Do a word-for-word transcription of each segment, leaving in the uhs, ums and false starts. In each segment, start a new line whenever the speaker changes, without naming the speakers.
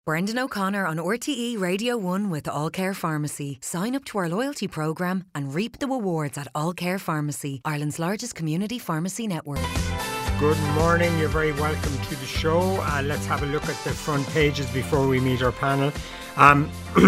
Brendan O'Connor on R T E Radio one with All Care Pharmacy. Sign up to our loyalty programme and reap the rewards at All Care Pharmacy, Ireland's largest community pharmacy network.
Good morning, you're very welcome to the show. Uh, let's have a look at the front pages before we meet our panel. Um,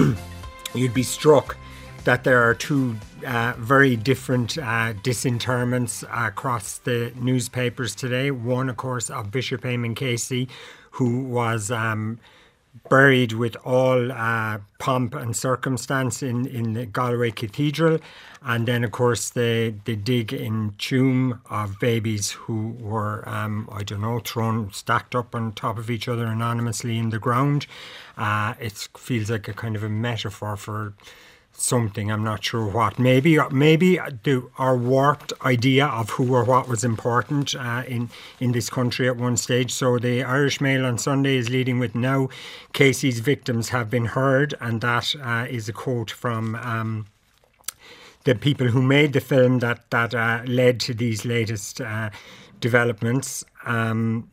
you'd be struck that there are two uh, very different uh, disinterments across the newspapers today. One, of course, of Bishop Eamon Casey, who was um, buried with all uh, pomp and circumstance in, in the Galway Cathedral. And then, of course, the, the dig in Tuam of babies who were, um, I don't know, thrown, stacked up on top of each other anonymously in the ground. Uh, it feels like a kind of a metaphor for something, I'm not sure what. Maybe maybe the, our warped idea of who or what was important uh, in, in this country at one stage. So the Irish Mail on Sunday is leading with, "Now Casey's victims have been heard," and that uh, is a quote from um, the people who made the film that, that uh, led to these latest uh, developments. Um,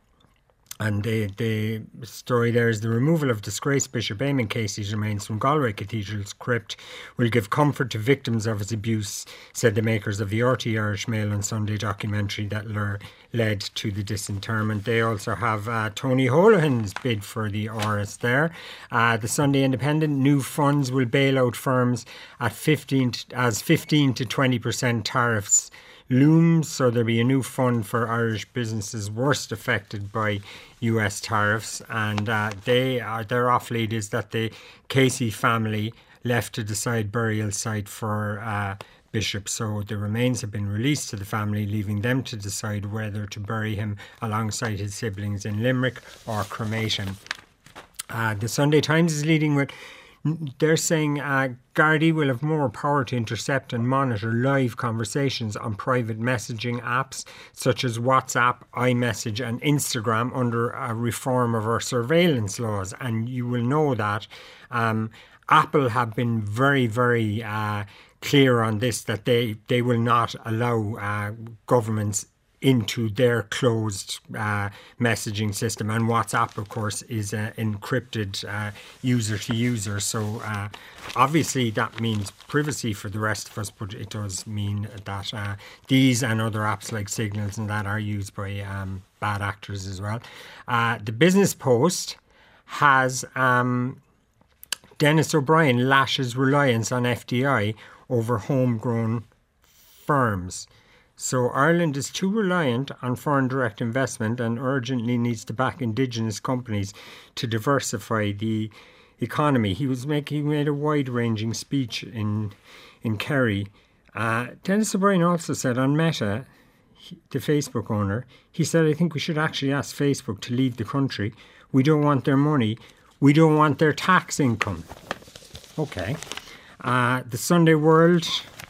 And the, the story there is: "The removal of disgraced Bishop Eamon Casey's remains from Galway Cathedral's crypt will give comfort to victims of his abuse," said the makers of the R T Irish Mail on Sunday documentary that lure, led to the disinterment. They also have uh, Tony Holohan's bid for the R S there. Uh, the Sunday Independent: "New funds will bail out firms at fifteen to, as fifteen to twenty percent tariffs looms." So there'll be a new fund for Irish businesses worst affected by U S tariffs, and uh, they are, their off lead is that the Casey family left to decide burial site for uh, Bishop. So the remains have been released to the family, leaving them to decide whether to bury him alongside his siblings in Limerick or cremation. Uh, the Sunday Times is leading with, they're saying uh, Gardaí will have more power to intercept and monitor live conversations on private messaging apps such as WhatsApp, iMessage and Instagram under a reform of our surveillance laws. And you will know that um, Apple have been very, very uh, clear on this, that they, they will not allow uh, governments into their closed uh, messaging system. And WhatsApp, of course, is uh, encrypted uh, user to user. So uh, obviously that means privacy for the rest of us, but it does mean that uh, these and other apps like Signals and that are used by um, bad actors as well. Uh, the Business Post has um, Denis O'Brien lashes reliance on F D I over homegrown firms. So Ireland is too reliant on foreign direct investment and urgently needs to back indigenous companies to diversify the economy. He was making he made a wide-ranging speech in in Kerry. Uh, Denis O'Brien also said on Meta, he, the Facebook owner, he said, "I think we should actually ask Facebook to leave the country. We don't want their money. We don't want their tax income." Okay. Uh, the Sunday World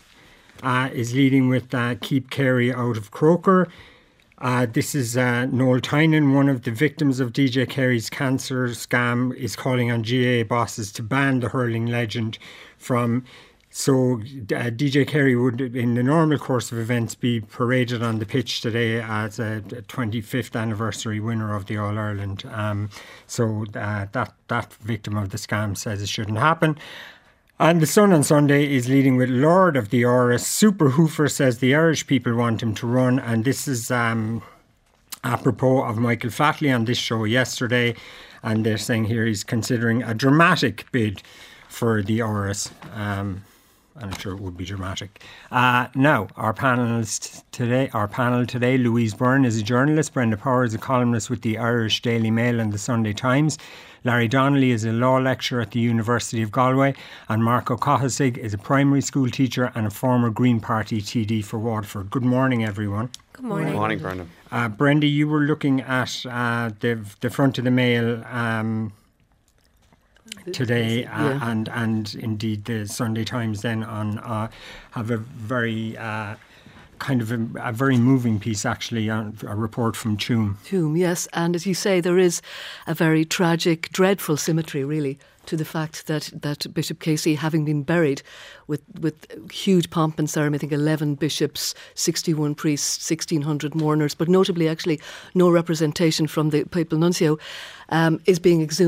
Uh, is leading with uh, "Keep Kerry out of Croker." Uh, this is uh, Noel Tynan, one of the victims of D J Kerry's cancer scam, is calling on G A A bosses to ban the hurling legend from. So uh, D J Kerry would, in the normal course of events, be paraded on the pitch today as a twenty-fifth anniversary winner of the All-Ireland. Um, so uh, that, that victim of the scam says it shouldn't happen. And the Sun on Sunday is leading with "Lord of the R S, Super Hoofer says the Irish people want him to run." And this is um, apropos of Michael Flatley on this show yesterday. And they're saying here he's considering a dramatic bid for the R S. Um, and I'm sure it would be dramatic. Uh, now, our panelist today, our panel today, Louise Byrne is a journalist, Brenda Power is a columnist with the Irish Daily Mail and the Sunday Times, Larry Donnelly is a law lecturer at the University of Galway, and Mark O'Cahasig is a primary school teacher and a former Green Party T D for Waterford. Good morning, everyone.
Good morning. Good morning, Brenda.
Uh, Brenda, you were looking at uh, the the front of the Mail um, today, uh, yeah. and and indeed the Sunday Times then on uh, have a very uh, kind of a, a very moving piece, actually, on a report from Tuam.
Tuam, yes, and as you say, there is a very tragic, dreadful symmetry, really, to the fact that, that Bishop Casey, having been buried with, with huge pomp and ceremony, I think eleven bishops, sixty-one priests, sixteen hundred mourners, but notably actually no representation from the papal nuncio, um, is being exhumed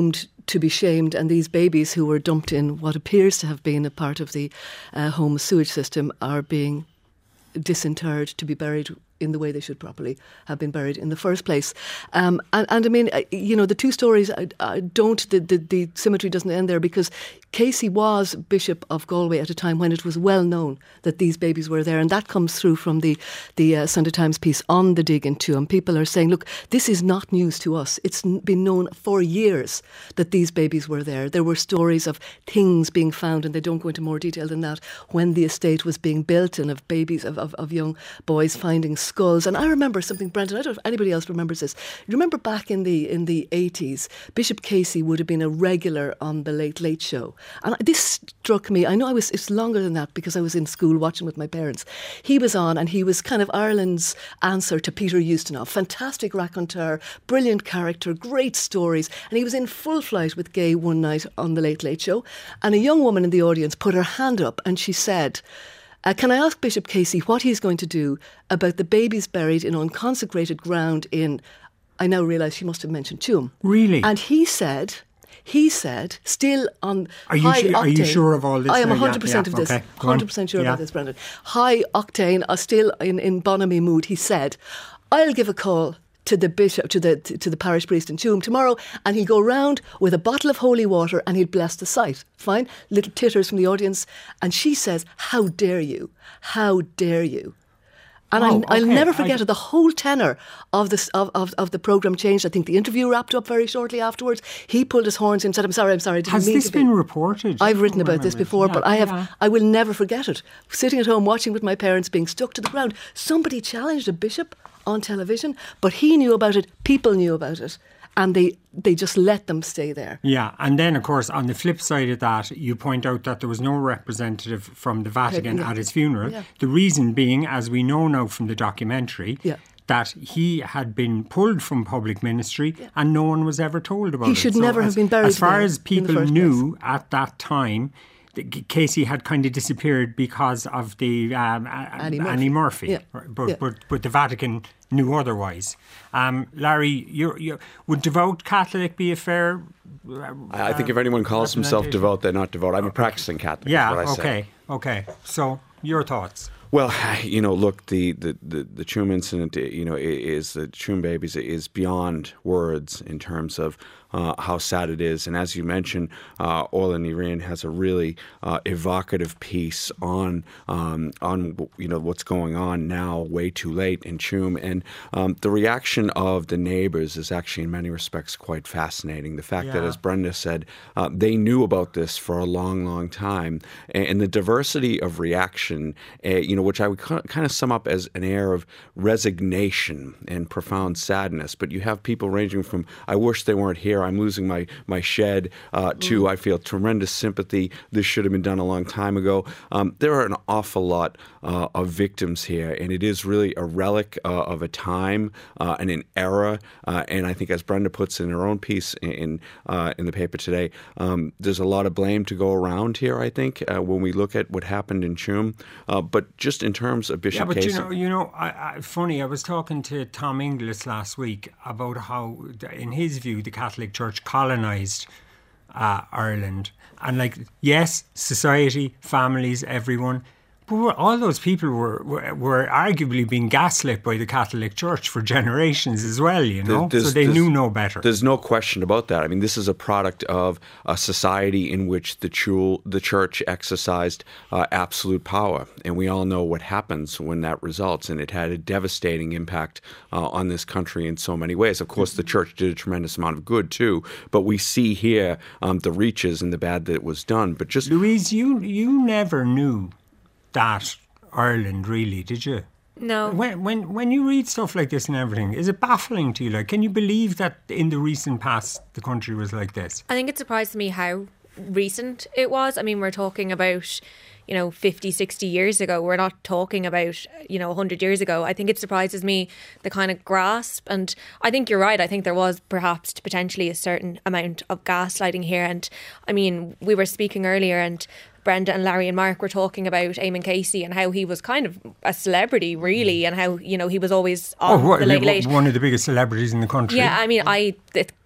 to be shamed, and these babies who were dumped in what appears to have been a part of the uh, home sewage system are being disinterred to be buried in the way they should properly have been buried in the first place. Um, and, and I mean, you know, the two stories I, I don't, the, the, the symmetry doesn't end there, because Casey was Bishop of Galway at a time when it was well known that these babies were there. And that comes through from the, the uh, Sunday Times piece on the dig in Tuam. People are saying, look, this is not news to us. It's been known for years that these babies were there. There were stories of things being found, and they don't go into more detail than that, when the estate was being built, and of babies, of, of, of young boys finding skulls. And I remember something, Brendan, I don't know if anybody else remembers this. You remember back in the in the eighties, Bishop Casey would have been a regular on the Late Late Show. And this struck me. I know I was, it's longer than that because I was in school watching with my parents. He was on, and he was kind of Ireland's answer to Peter Ustinov. Fantastic raconteur, brilliant character, great stories. And he was in full flight with Gay one night on the Late Late Show. And a young woman in the audience put her hand up and she said, Uh, can I ask Bishop Casey what he's going to do about the babies buried in unconsecrated ground in, I now realise she must have mentioned Tuam.
Really?
And he said, he said, still on
are you
high
su-
octane.
Are you sure of all this?
I am
now?
one hundred percent
yeah,
of this.
okay.
one hundred percent sure
yeah.
about this, Brendan. High octane, uh, still in, in bonhomie mood, he said, I'll give a call to the bishop, to the to the parish priest in Tuam tomorrow, and he'll go round with a bottle of holy water and he'll bless the site. Fine? Little titters from the audience. And she says, how dare you? How dare you? And
oh,
I,
okay.
I'll never forget
I...
it. The whole tenor of, this, of, of, of the programme changed. I think the interview wrapped up very shortly afterwards. He pulled his horns in and said, I'm sorry, I'm sorry, I didn't
Has
mean
this
to be.
been reported?
I've written about this before,
yeah,
but I have.
yeah.
I will never forget it. Sitting at home watching with my parents being stuck to the ground. Somebody challenged a bishop on television, but he knew about it, people knew about it, and they they just let them stay there.
Yeah, and then of course on the flip side of that, you point out that there was no representative from the Vatican
yeah.
at his funeral.
Yeah.
The reason being, as we know now from the documentary,
yeah.
that he had been pulled from public ministry yeah. and no one was ever told about
he
it.
He should
so
never
as,
have been buried.
As far as people knew
place.
at that time, Casey had kind of disappeared because of the um,
Annie Murphy.
Annie Murphy.
Yeah.
But,
yeah.
but but the Vatican knew otherwise. Um, Larry, you're, you're, would devout Catholic be a fair? Uh,
I think if anyone calls himself devout, they're not devout. I'm a practicing Catholic.
Yeah.
Is what I
okay.
say.
Okay. So your thoughts?
Well, you know, look, the the the, the Tuam incident, you know, is the Tuam babies is beyond words in terms of uh, how sad it is. And as you mentioned, uh, Orla Ní Riain has a really uh, evocative piece on um, on you know what's going on now, way too late in Tuam, and um, the reaction of the neighbours is actually in many respects quite fascinating. The fact
yeah.
that, as Brenda said, uh, they knew about this for a long, long time, and, and the diversity of reaction, uh, you know, which I would kind of sum up as an air of resignation and profound sadness. But you have people ranging from, I wish they weren't here, I'm losing my, my shed, uh, to mm. I feel tremendous sympathy, this should have been done a long time ago. Um, there are an awful lot uh, of victims here, and it is really a relic uh, of a time uh, and an era. Uh, and I think, as Brenda puts in her own piece in in, uh, in the paper today, um, there's a lot of blame to go around here, I think, uh, when we look at what happened in Tuam. Uh, but just in terms of Bishop
yeah, but
Casey.
you know, you know, I, I, funny. I was talking to Tom Inglis last week about how, in his view, the Catholic Church colonised uh, Ireland, and like, yes, society, families, everyone. But we're, all those people were, were were arguably being gaslit by the Catholic Church for generations as well, you know?
There's,
so they knew no better.
There's no question about that. I mean, this is a product of a society in which the, chul, the Church exercised uh, absolute power. And we all know what happens when that results. And it had a devastating impact uh, on this country in so many ways. Of course, the Church did a tremendous amount of good, too. But we see here um, the reaches and the bad that was done. But just
Louise, you you never knew that Ireland, really, did you?
No.
When when when you read stuff like this and everything, is it baffling to you? Like, can you believe that in the recent past the country was like this?
I think it surprised me how recent it was. I mean, we're talking about, you know, fifty, sixty years ago. We're not talking about, you know, one hundred years ago. I think it surprises me, the kind of grasp. And I think you're right. I think there was perhaps potentially a certain amount of gaslighting here. And I mean, we were speaking earlier, and Brenda and Larry and Mark were talking about Eamon Casey and how he was kind of a celebrity, really, and how, you know, he was always on
oh, what,
the Late Late.
One of the biggest celebrities in the country.
Yeah, I mean, I... It,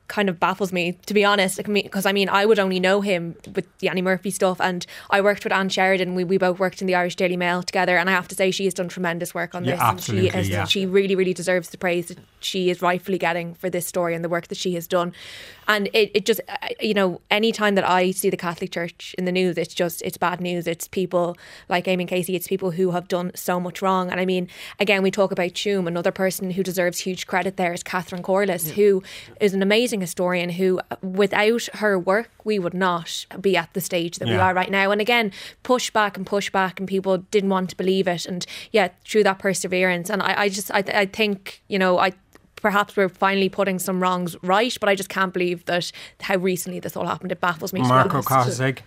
kind of baffles me, to be honest, because I mean I would only know him with the Annie Murphy stuff, and I worked with Anne Sheridan. We, we both worked in the Irish Daily Mail together, and I have to say she has done tremendous work on
yeah,
this.
absolutely,
and she, has,
yeah.
she really really deserves the praise that she is rightfully getting for this story and the work that she has done. And it, it just, you know, any time that I see the Catholic Church in the news, it's just, it's bad news. It's people like Eamon Casey, it's people who have done so much wrong. And I mean, again, we talk about Tuam, another person who deserves huge credit there is Catherine Corliss, yeah. who is an amazing historian who, without her work, we would not be at the stage that yeah. we are right now. And again, push back and push back, and people didn't want to believe it. And yeah, through that perseverance. And I, I just, I, I think, you know, I, perhaps we're finally putting some wrongs right, but I just can't believe that how recently this all happened. It baffles me.
Marco Kozig.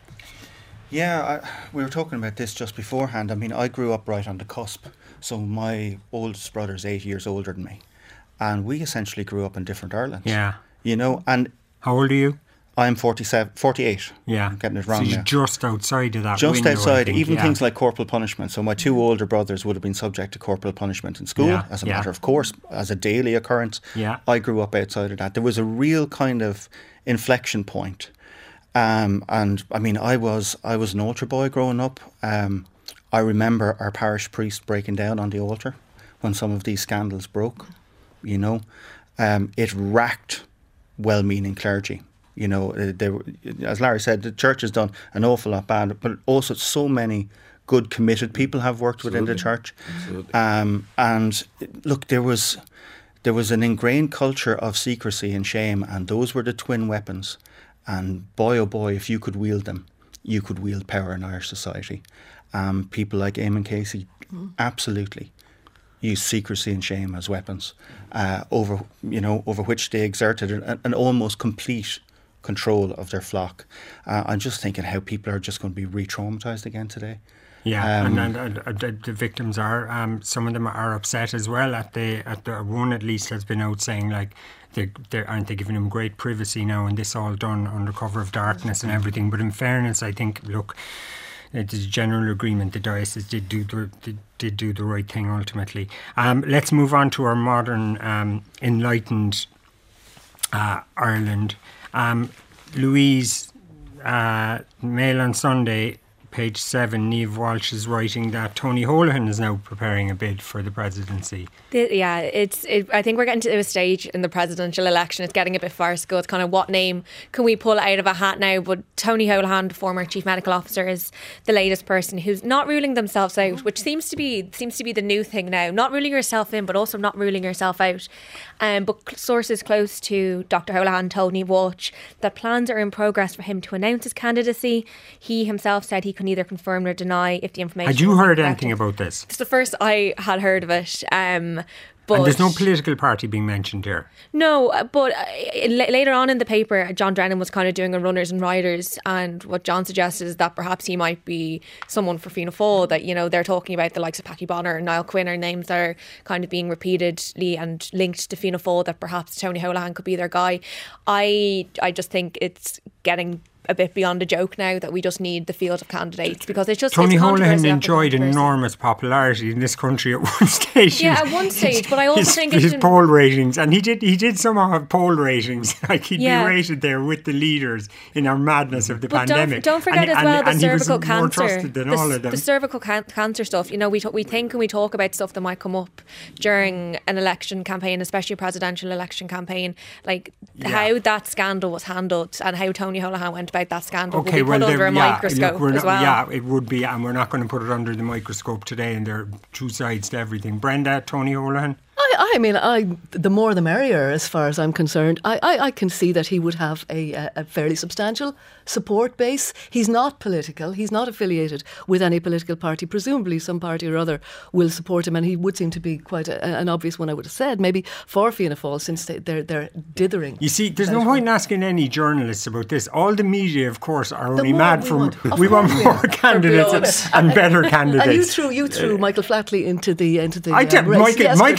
Yeah, I, we were talking about this just beforehand. I mean, I grew up right on the cusp. So my oldest brother's eight years older than me. And we essentially grew up in different Irelands.
Yeah.
You know, and...
How old are you?
I'm forty-seven, forty-eight.
Yeah.
I'm getting it wrong
so you're
now.
just outside of that
Just
window,
outside,
think,
even
yeah.
things like corporal punishment. So my two older brothers would have been subject to corporal punishment in school,
yeah.
as a
yeah.
matter of course, as a daily occurrence.
Yeah.
I grew up outside of that. There was a real kind of inflection point. Um, and I mean, I was I was an altar boy growing up. Um, I remember our parish priest breaking down on the altar when some of these scandals broke, you know. Um, it racked well-meaning clergy. You know, they were, as Larry said, the church has done an awful lot bad, but also so many good, committed people have worked Absolutely. within the church. Um, and look, there was there was an ingrained culture of secrecy and shame, and those were the twin weapons. And boy, oh boy, if you could wield them, you could wield power in Irish society. Um, people like Eamon Casey, mm. absolutely, use secrecy and shame as weapons uh, over, you know, over which they exerted an, an almost complete control of their flock. Uh, I'm just thinking how people are just going to be re-traumatised again today.
Yeah,
um,
and, and, and the, the victims are, um, some of them are upset as well. At the at the one at least has been out saying like, they they aren't they giving them great privacy now, and this all done under cover of darkness and everything. But in fairness, I think look, there's a general agreement the diocese did do the did, did do the right thing ultimately. Um, let's move on to our modern um, enlightened uh, Ireland. Um, Louise, uh, Mail on Sunday, page seven, Niamh Walsh is writing that Tony Holohan is now preparing a bid for the presidency.
The, yeah, it's. It, I think we're getting to a stage in the presidential election. It's getting a bit farcical. It's kind of what name can we pull out of a hat now? But Tony Holohan, the former chief medical officer, is the latest person who's not ruling themselves out, which seems to be seems to be the new thing now. Not ruling yourself in, but also not ruling yourself out. Um, but sources close to Doctor Holohan told Niamh Walsh that plans are in progress for him to announce his candidacy. He himself said he could neither confirm nor deny if the information.
Had you heard anything about this?
It's the first I had heard of it. Um, but
and there's no political party being mentioned here.
No, but uh, later on in the paper, John Drennan was kind of doing a runners and riders, and what John suggested is that perhaps he might be someone for Fianna Fáil. That, you know, they're talking about the likes of Packy Bonner and Niall Quinn are names that are kind of being repeatedly and linked to Fianna Fáil, that perhaps Tony Holohan could be their guy. I I just think it's getting a bit beyond a joke now that we just need the field of candidates, because it's just
Tony
it's
Holohan enjoyed enormous popularity in this country at one stage.
Yeah, at one stage, but I also
his,
think
his
it's
poll ratings, and he did he did somehow have poll ratings, like he'd
yeah.
be rated there with the leaders in our madness of the
but
pandemic.
Don't, don't forget
and,
as well
and,
the
and
cervical
he was
cancer,
more trusted than
the,
all of them.
the cervical can- cancer stuff. You know, we t- we think and we talk about stuff that might come up during an election campaign, especially a presidential election campaign, like yeah. how that scandal was handled and how Tony Holohan went about that scandal.
Okay,
will be put
well,
under a
yeah,
microscope
look,
as
not,
well.
Yeah, it would be, and we're not going to put it under the microscope today, and there are two sides to everything. Brenda, Tony Holohan?
I, I mean, I the more the merrier as far as I'm concerned. I, I, I can see that he would have a, a fairly substantial support base. He's not political. He's not affiliated with any political party. Presumably some party or other will support him, and he would seem to be quite a, an obvious one, I would have said, maybe for Fianna Fáil, since they, they're, they're dithering.
You see, there's no point in asking any journalists about this. All the media, of course, are only mad for...
Want,
we want more candidates and, and better candidates.
And you threw, you threw uh, Michael Flatley into the... Into the
I did.
uh, race
Michael, Michael Flatley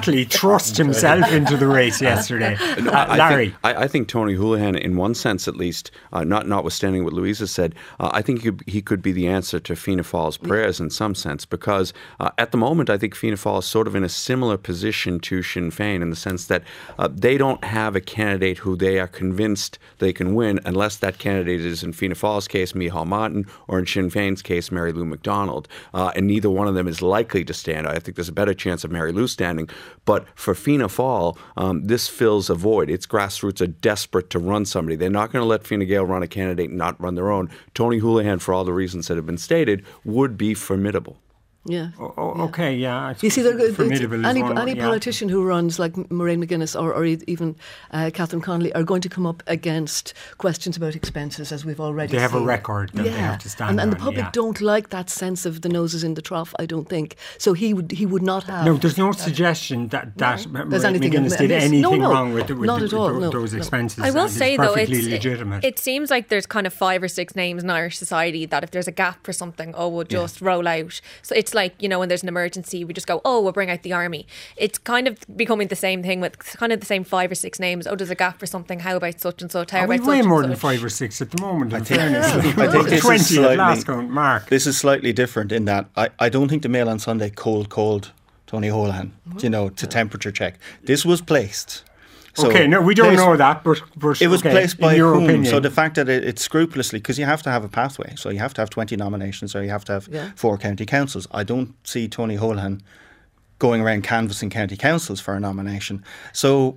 exactly thrust himself into the race yesterday.
No,
Uh,
I,
Larry.
think, I, I think Tony Holohan, in one sense at least, uh, not notwithstanding what Louisa said, uh, I think he could, he could be the answer to Fianna Fáil's prayers in some sense, because uh, at the moment I think Fianna Fáil is sort of in a similar position to Sinn Féin in the sense that uh, they don't have a candidate who they are convinced they can win unless that candidate is, in Fianna Fáil's case, Micheál Martin, or in Sinn Féin's case, Mary Lou McDonald. Uh, and neither one of them is likely to stand. I think there's a better chance of Mary Lou standing. But for Fianna Fáil, um, this fills a void. Its grassroots are desperate to run somebody. They're not going to let Fine Gael run a candidate and not run their own. Tony Holohan, for all the reasons that have been stated, would be formidable.
Yeah.
Oh, oh, okay, yeah.
You see, there-
formidable is
any
one,
any
yeah.
politician who runs like Mairead McGuinness or, or e- even uh, Catherine Connolly are going to come up against questions about expenses, as we've already
They have a
seen.
record that
yeah.
they have to stand
and, and the
on,
public
yeah.
don't like that sense of the noses in the trough, I don't think. So he would he would not have...
No, there's no suggestion that, that
No,
Mairead
there's anything
McGuinness did
amiss.
anything
No, no,
wrong with, the, with,
not
the,
at all,
with
no,
those
no.
expenses.
I will
and
say
it's
though,
perfectly
it's,
legitimate.
it seems like there's kind of five or six names in Irish society that if there's a gap for something, oh, we'll just yeah. roll out. So it's like, you know, when there's an emergency, we just go, oh, we'll bring out the army. It's kind of becoming the same thing with kind of the same five or six names. Oh, there's a gap for something. How about such and such? How
Are we
about
way
such
more
and
than
such?
five or six at the moment, in
I think,
fairness.
I think this
twenty
is
at
slightly,
last count, Mark.
This is slightly different in that I, I don't think the Mail on Sunday cold called Tony Holohan, you know, to temperature check. This was placed. So
okay, no, we don't
placed,
know that, but, but
it was
okay,
placed by
in your
whom?
opinion.
So the fact that it, it's scrupulously, because you have to have a pathway, so you have to have twenty nominations, or you have to have
yeah.
four county councils. I don't see Tony Holohan going around canvassing county councils for a nomination. So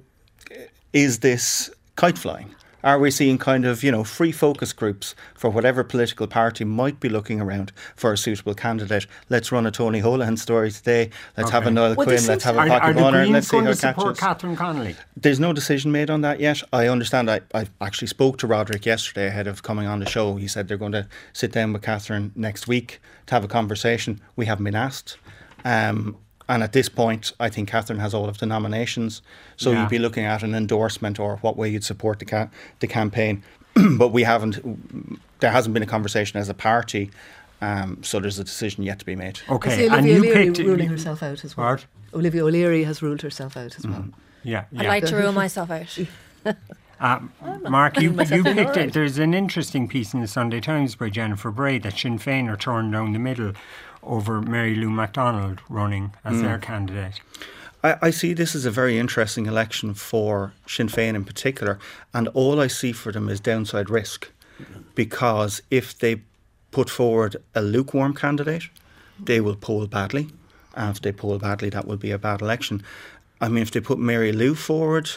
is this kite flying? Are we seeing kind of, you know, free focus groups for whatever political party might be looking around for a suitable candidate? Let's run a Tony Holohan story today. Let's
Okay.
have a Niall
Well,
Quinn.
this
Let's
is-
have a
Are,
Patrick
are the
Bonner.
Greens
Let's see
going
how
to
it
support
catches.
Catherine Connolly?
There's no decision made on that yet. I understand. I, I actually spoke to Roderick yesterday ahead of coming on the show. He said they're going to sit down with Catherine next week to have a conversation. We haven't been asked. Um, and at this point, I think Catherine has all of the nominations. So
Yeah.
you'd be looking at an endorsement or what way you'd support the ca- the campaign. But we haven't, there hasn't been a conversation as a party. Um, so there's a decision yet to be made.
I see
Okay, and
Olivia
you
O'Leary
picked...
ruling herself out as well.
What?
Olivia O'Leary has ruled herself out as well.
Yeah, yeah.
I'd like to rule myself out.
Uh, Mark, you, you
in
picked
alright.
it. There's an interesting piece in the Sunday Times by Jennifer Bray that Sinn Féin are torn down the middle over Mary Lou MacDonald running as their candidate.
I, I see this as a very interesting election for Sinn Féin in particular, and all I see for them is downside risk, because if they put forward a lukewarm candidate, they will poll badly, and if they poll badly, that will be a bad election. I mean, if they put Mary Lou forward,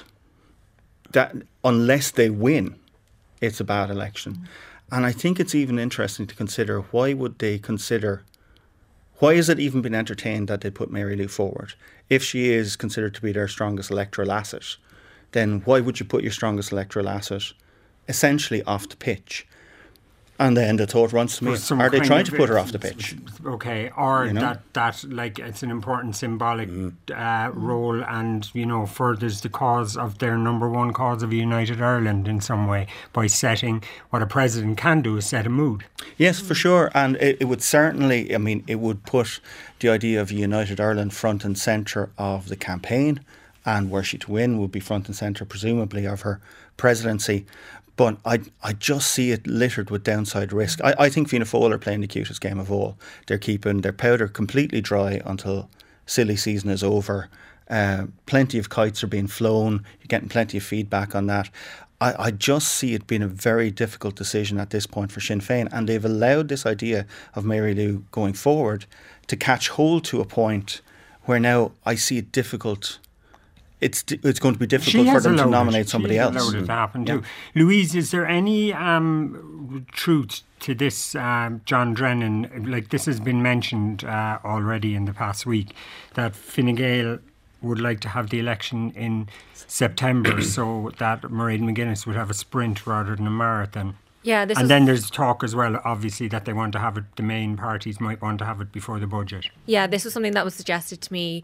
that unless they win, it's a bad election. And I think it's even interesting to consider, why would they consider, why has it even been entertained that they put Mary Lou forward? If she is considered to be their strongest electoral asset, then why would you put your strongest electoral asset essentially off the pitch? And then the thought runs to me,
For some
are they
kind
trying
of-
to put her off the pitch?
Okay, or
You know?
that, that like it's an important symbolic uh, role, and you know furthers the cause of their number one cause of a united Ireland in some way by setting what a president can do is set a mood.
Yes, for sure. And it, it would certainly, I mean, it would put the idea of a united Ireland front and centre of the campaign, and were she to win would be front and centre presumably of her presidency. But I I just see it littered with downside risk. I, I think Fianna Fáil are playing the cutest game of all. They're keeping their powder completely dry until silly season is over. Uh, plenty of kites are being flown. You're getting plenty of feedback on that. I, I just see it being a very difficult decision at this point for Sinn Féin. And they've allowed this idea of Mary Lou going forward to catch hold to a point where now I see it difficult. It's it's going to be difficult for them to
allowed
nominate
it.
somebody
She has
else.
allowed it to happen
Yeah.
too. Louise, is there any um, truth to this, um, John Drennan? Like this has been mentioned uh, already in the past week, that Fine Gael would like to have the election in September so that Mairead McGuinness would have a sprint rather than a marathon.
Yeah, this
and
is,
then there's talk as well, obviously, that they want to have it, the main parties might want to have it before the budget.
yeah, this was something that was suggested to me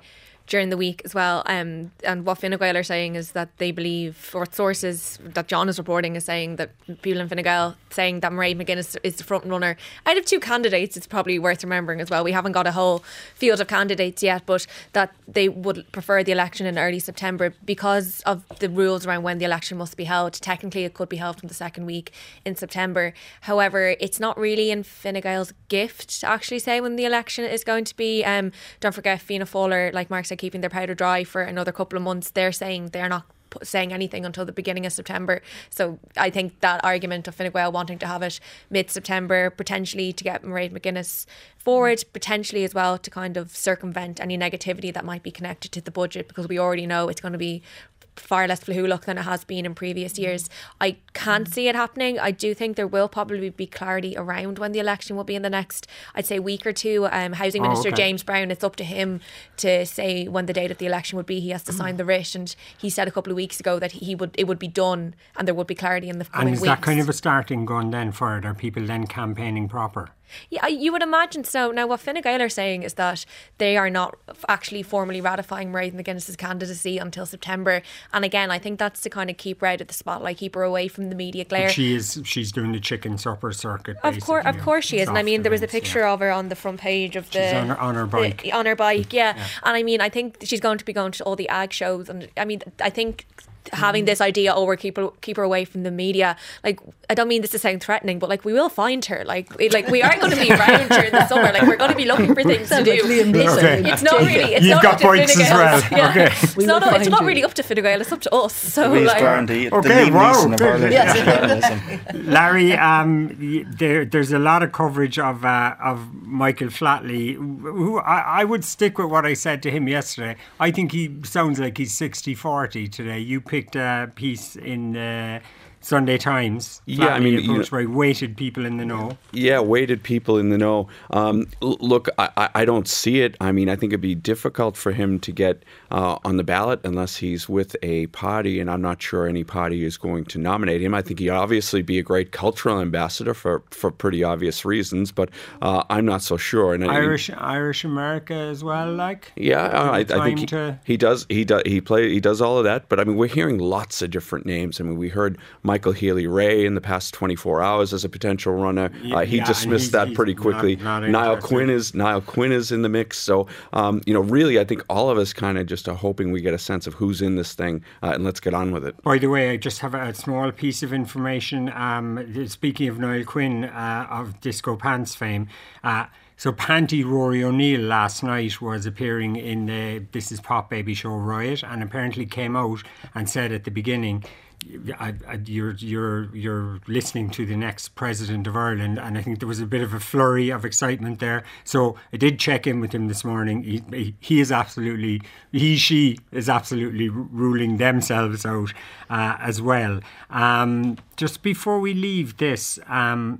during the week as well. Um, and what Fine Gael are saying is that they believe, or sources that John is reporting is saying that people in Fine Gael saying that Mairead McGuinness is the front runner. Out of two candidates, it's probably worth remembering as well, we haven't got a whole field of candidates yet, but that they would prefer the election in early September because of the rules around when the election must be held. Technically, it could be held from the second week in September. However, it's not really in Fine Gael's gift to actually say when the election is going to be. Um, don't forget, Fianna Fáil, like Mark said, keeping their powder dry for another couple of months. They're saying they're not saying anything until the beginning of September. So I think that argument of Fine Gael wanting to have it mid-September, potentially to get Mairead McGuinness forward, potentially as well to kind of circumvent any negativity that might be connected to the budget, because we already know it's going to be far less fluhulach than it has been in previous years. I can't see it happening. I do think there will probably be clarity around when the election will be in the next, I'd say, week or two. Um, Housing
oh,
Minister
okay.
James Brown, it's up to him to say when the date of the election would be. He has to sign the writ, and he said a couple of weeks ago that he would it would be done and there would be clarity in the coming
And is
weeks.
that kind of a starting gun then for it? Are people then campaigning proper?
Yeah, you would imagine so. Now, what Fine Gael are saying is that they are not actually formally ratifying Mairead McGuinness's candidacy until September. And again, I think that's to kind of keep her out of the spotlight, keep her away from the media glare.
She is. She's doing the chicken supper circuit.
Of course, of course she is. And I mean, there was a picture
yeah.
of her on the front page of the
She's on her, on her bike.
The, on her bike, yeah. yeah. And I mean, I think she's going to be going to all the ag shows, and I mean, I think having this idea, oh, we're keep her, keep her away from the media, like, I don't mean this to sound threatening, but like, we will find her, like, we, like we are going to be around during the summer, like we're going to be looking for things to do.
Okay.
It's not really, it's
You've
not
got
up to
points
Fine
as
Gael.
well.
Yeah.
Okay.
It's not, it's not really up to Fine Gael, it's up to us. So
Louise
like,
Byrne, the,
Okay,
the Liam
wow.
Neeson of Ireland
Yes.
journalism.
Larry, um, y- there, there's a lot of coverage of uh, of Michael Flatley. Who I, I would stick with what I said to him yesterday. I think he sounds like he's sixty forty today. You picked a piece in uh, Sunday Times.
Yeah, I mean,
approached
you know,
by weighted people in the know.
Yeah, weighted people in the know. Um, l- look, I, I- I don't see it. I mean, I think it'd be difficult for him to get uh, on the ballot unless he's with a party, and I'm not sure any party is going to nominate him. I think he'd obviously be a great cultural ambassador for, for pretty obvious reasons, but uh, I'm not so sure. And I-
Irish Irish America as well, like
Yeah, uh, I, I
time
think he,
to-
he does. He does. He play. He does all of that. But I mean, we're hearing lots of different names. I mean, we heard Michael Healy-Rae in the past twenty-four hours as a potential runner.
Yeah,
Uh, he
yeah, and
dismissed
he's-
that
he's
pretty quickly.
not- not
Niall
interested.
Quinn is Niall Quinn is in the mix. So um, you know, really, I think all of us kind of just are hoping we get a sense of who's in this thing, uh, and let's get on with it.
By the way, I just have a small piece of information. Um, speaking of Niall Quinn uh, of Disco Pants fame, uh, so Panty Rory O'Neill last night was appearing in the This Is Pop Baby show Riot, and apparently came out and said at the beginning, I, I, you're you're you're listening to the next president of Ireland, and I think there was a bit of a flurry of excitement there. So I did check in with him this morning. He, he, he is absolutely he she is absolutely ruling themselves out uh, as well. Um, just before we leave this, um,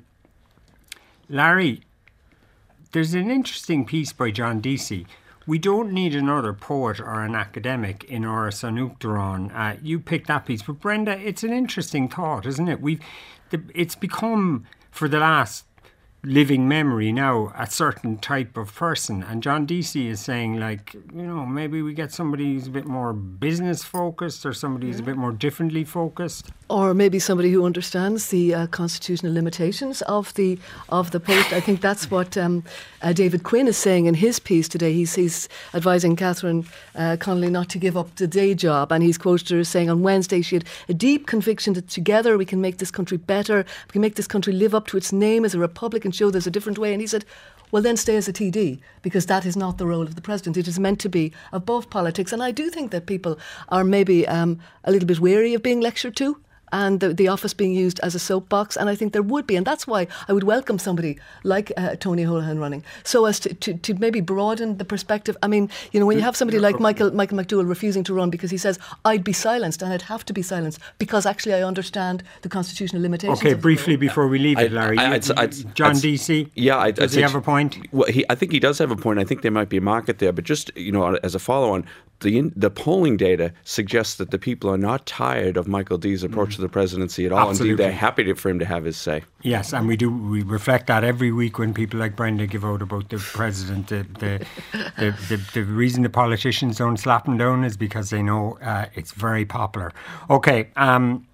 Larry, there's an interesting piece by John Deasy. We don't need another poet or an academic in our Sanukdaran. Uh, you picked that piece. But Brenda, it's an interesting thought, isn't it? We've, the, it's become, for the last living memory now, a certain type of person. And John Deasy is saying, like, you know, maybe we get somebody who's a bit more business focused or somebody who's a bit more differently focused.
Or maybe somebody who understands the uh, constitutional limitations of the of the post. I think that's what um, uh, David Quinn is saying in his piece today. He's, he's advising Catherine uh, Connolly not to give up the day job, and he's quoted her as saying on Wednesday she had a deep conviction that together we can make this country better, we can make this country live up to its name as a republic and show there's a different way. And he said, well, then stay as a T D, because that is not the role of the president. It is meant to be above politics. And I do think that people are maybe um, a little bit weary of being lectured to, and the, the office being used as a soapbox, and I think there would be, and that's why I would welcome somebody like uh, Tony Holohan running, so as to, to, to maybe broaden the perspective. I mean, you know, when you have somebody like Michael Michael McDowell refusing to run because he says, I'd be silenced and I'd have to be silenced because actually I understand the constitutional limitations.
Okay,
of the
briefly
role.
before we leave it, Larry.
I-
you-
I'd- I'd-
John
I'd-
Deasy,
Yeah, I,
does he have a point?
Well, he, I think he does have a point. I think there might be a market there, but just, you know, as a follow-on, the the polling data suggests that the people are not tired of Michael D's approach to the the presidency at all.
Absolutely.
Indeed, they're happy to, for him to have his say.
Yes, and we do. We reflect that every week when people like Brenda give out about the president. The the, the, the, the reason the politicians don't slap him down is because they know uh, it's very popular. Okay, um,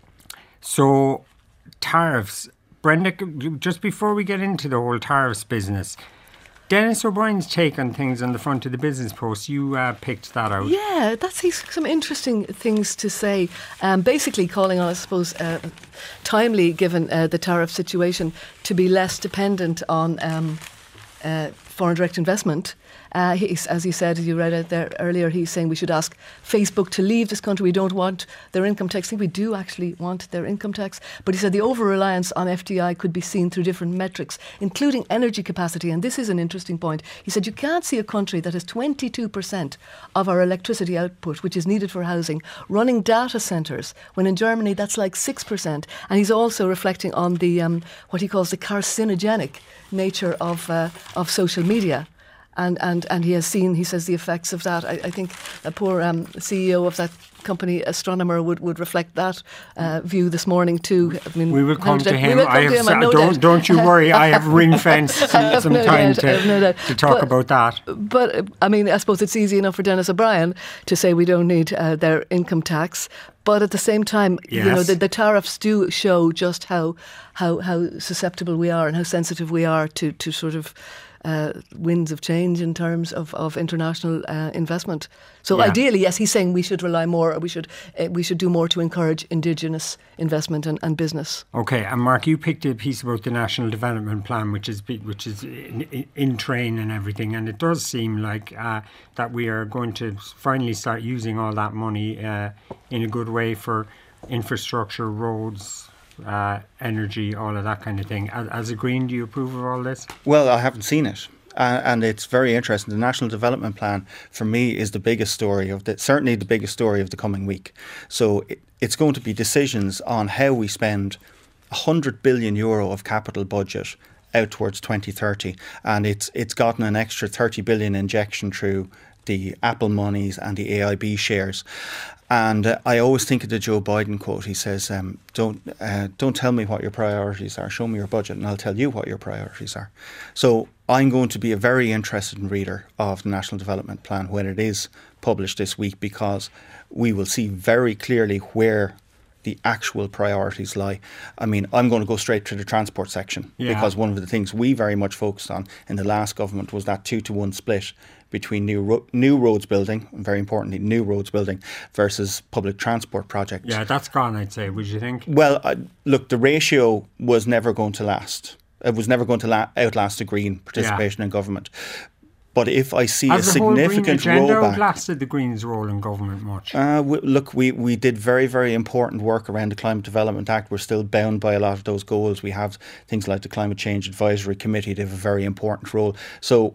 so tariffs. Brenda, just before we get into the whole tariffs business, Dennis O'Brien's take on things on the front of the Business Post, you uh, picked that out.
Yeah, that's he's some interesting things to say. Um, basically calling on, I suppose, uh, timely, given uh, the tariff situation, to be less dependent on um, uh, foreign direct investment. Uh, he's, as you said, you read it there earlier, he's saying we should ask Facebook to leave this country. We don't want their income tax. I think we do actually want their income tax. But he said the over-reliance on F D I could be seen through different metrics, including energy capacity. And this is an interesting point. He said you can't see a country that has twenty-two percent of our electricity output, which is needed for housing, running data centres, when in Germany that's like six percent. And he's also reflecting on the um, what he calls the carcinogenic nature of uh, of social media. And, and and he has seen, he says, the effects of that. I, I think a poor um, C E O of that company, Astronomer, would, would reflect that uh, view this morning too. I mean,
we will come to him.
Will come
I have,
to him, I no
don't,
doubt.
don't you worry, I have ring-fenced some, some
no
time
doubt,
to,
no
to talk
but,
about that.
But, uh, I mean, I suppose it's easy enough for Dennis O'Brien to say we don't need uh, their income tax. But at the same time,
yes.
you know, the, the tariffs do show just how, how, how susceptible we are and how sensitive we are to, to sort of Uh, winds of change in terms of, of international uh, investment. So
yeah.
ideally, yes, he's saying we should rely more, or we should uh, we should do more to encourage indigenous investment and, and business.
Okay, and Mark, you picked a piece about the National Development Plan, which is which is in, in, in train and everything, and it does seem like uh, that we are going to finally start using all that money uh, in a good way for infrastructure, roads, Uh, energy, all of that kind of thing. As, as a Green, do you approve of all this?
Well, I haven't seen it. Uh, and it's very interesting. The National Development Plan, for me, is the biggest story of the, certainly the biggest story of the coming week. So it, it's going to be decisions on how we spend one hundred billion euro of capital budget out towards twenty thirty. And it's it's gotten an extra thirty billion injection through the Apple monies and the A I B shares. And uh, I always think of the Joe Biden quote. He says, um, don't uh, don't tell me what your priorities are. Show me your budget and I'll tell you what your priorities are. So I'm going to be a very interested reader of the National Development Plan when it is published this week, because we will see very clearly where the actual priorities lie. I mean, I'm going to go straight to the transport section,
yeah.
because one of the things we very much focused on in the last government was that two to one split between new ro- new roads building, and very importantly, new roads building versus public transport projects.
Yeah, that's gone, I'd say. Would you think?
Well, uh, look, the ratio was never going to last. It was never going to la- outlast the Green participation
yeah.
in government. But if I see
Has
a
the whole
significant
Green agenda
rollback,
outlasted the Greens' role in government much?
Uh, we, look, we, we did very, very important work around the Climate Development Act. We're still bound by a lot of those goals. We have things like the Climate Change Advisory Committee. They have a very important role. So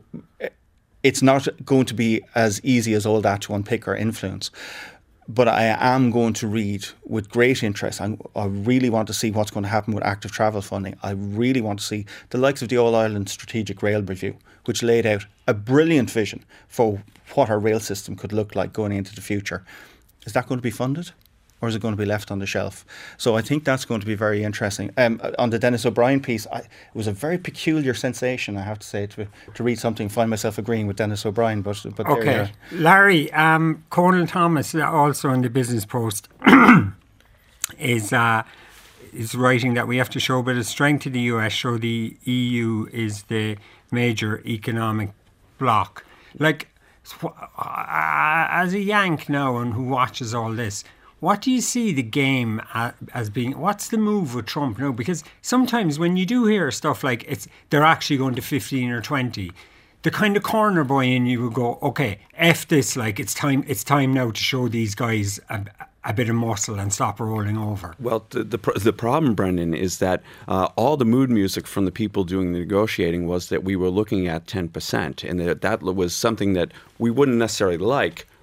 it's not going to be as easy as all that to unpick or influence. But I am going to read with great interest. I, I really want to see what's going to happen with active travel funding. I really want to see the likes of the All-Ireland Strategic Rail Review, which laid out a brilliant vision for what our rail system could look like going into the future. Is that going to be funded? Or is it going to be left on the shelf? So I think that's going to be very interesting. Um, on the Dennis O'Brien piece, I, it was a very peculiar sensation, I have to say, to to read something, find myself agreeing with Dennis O'Brien. But, but there you
okay,
are.
Larry, um, Conal Thomas, also in the Business Post, is uh, is writing that we have to show a bit of strength to the U S, show the E U is the major economic bloc. Like, as a Yank now and who watches all this, what do you see the game as being? What's the move with Trump now? Because sometimes when you do hear stuff like it's they're actually going to fifteen or twenty, the kind of corner boy in you will go, okay, F this, like it's time it's time now to show these guys a, a bit of muscle and stop rolling over.
Well, the the, the problem, Brendan, is that uh, all the mood music from the people doing the negotiating was that we were looking at ten percent, and that that was something that we wouldn't necessarily like,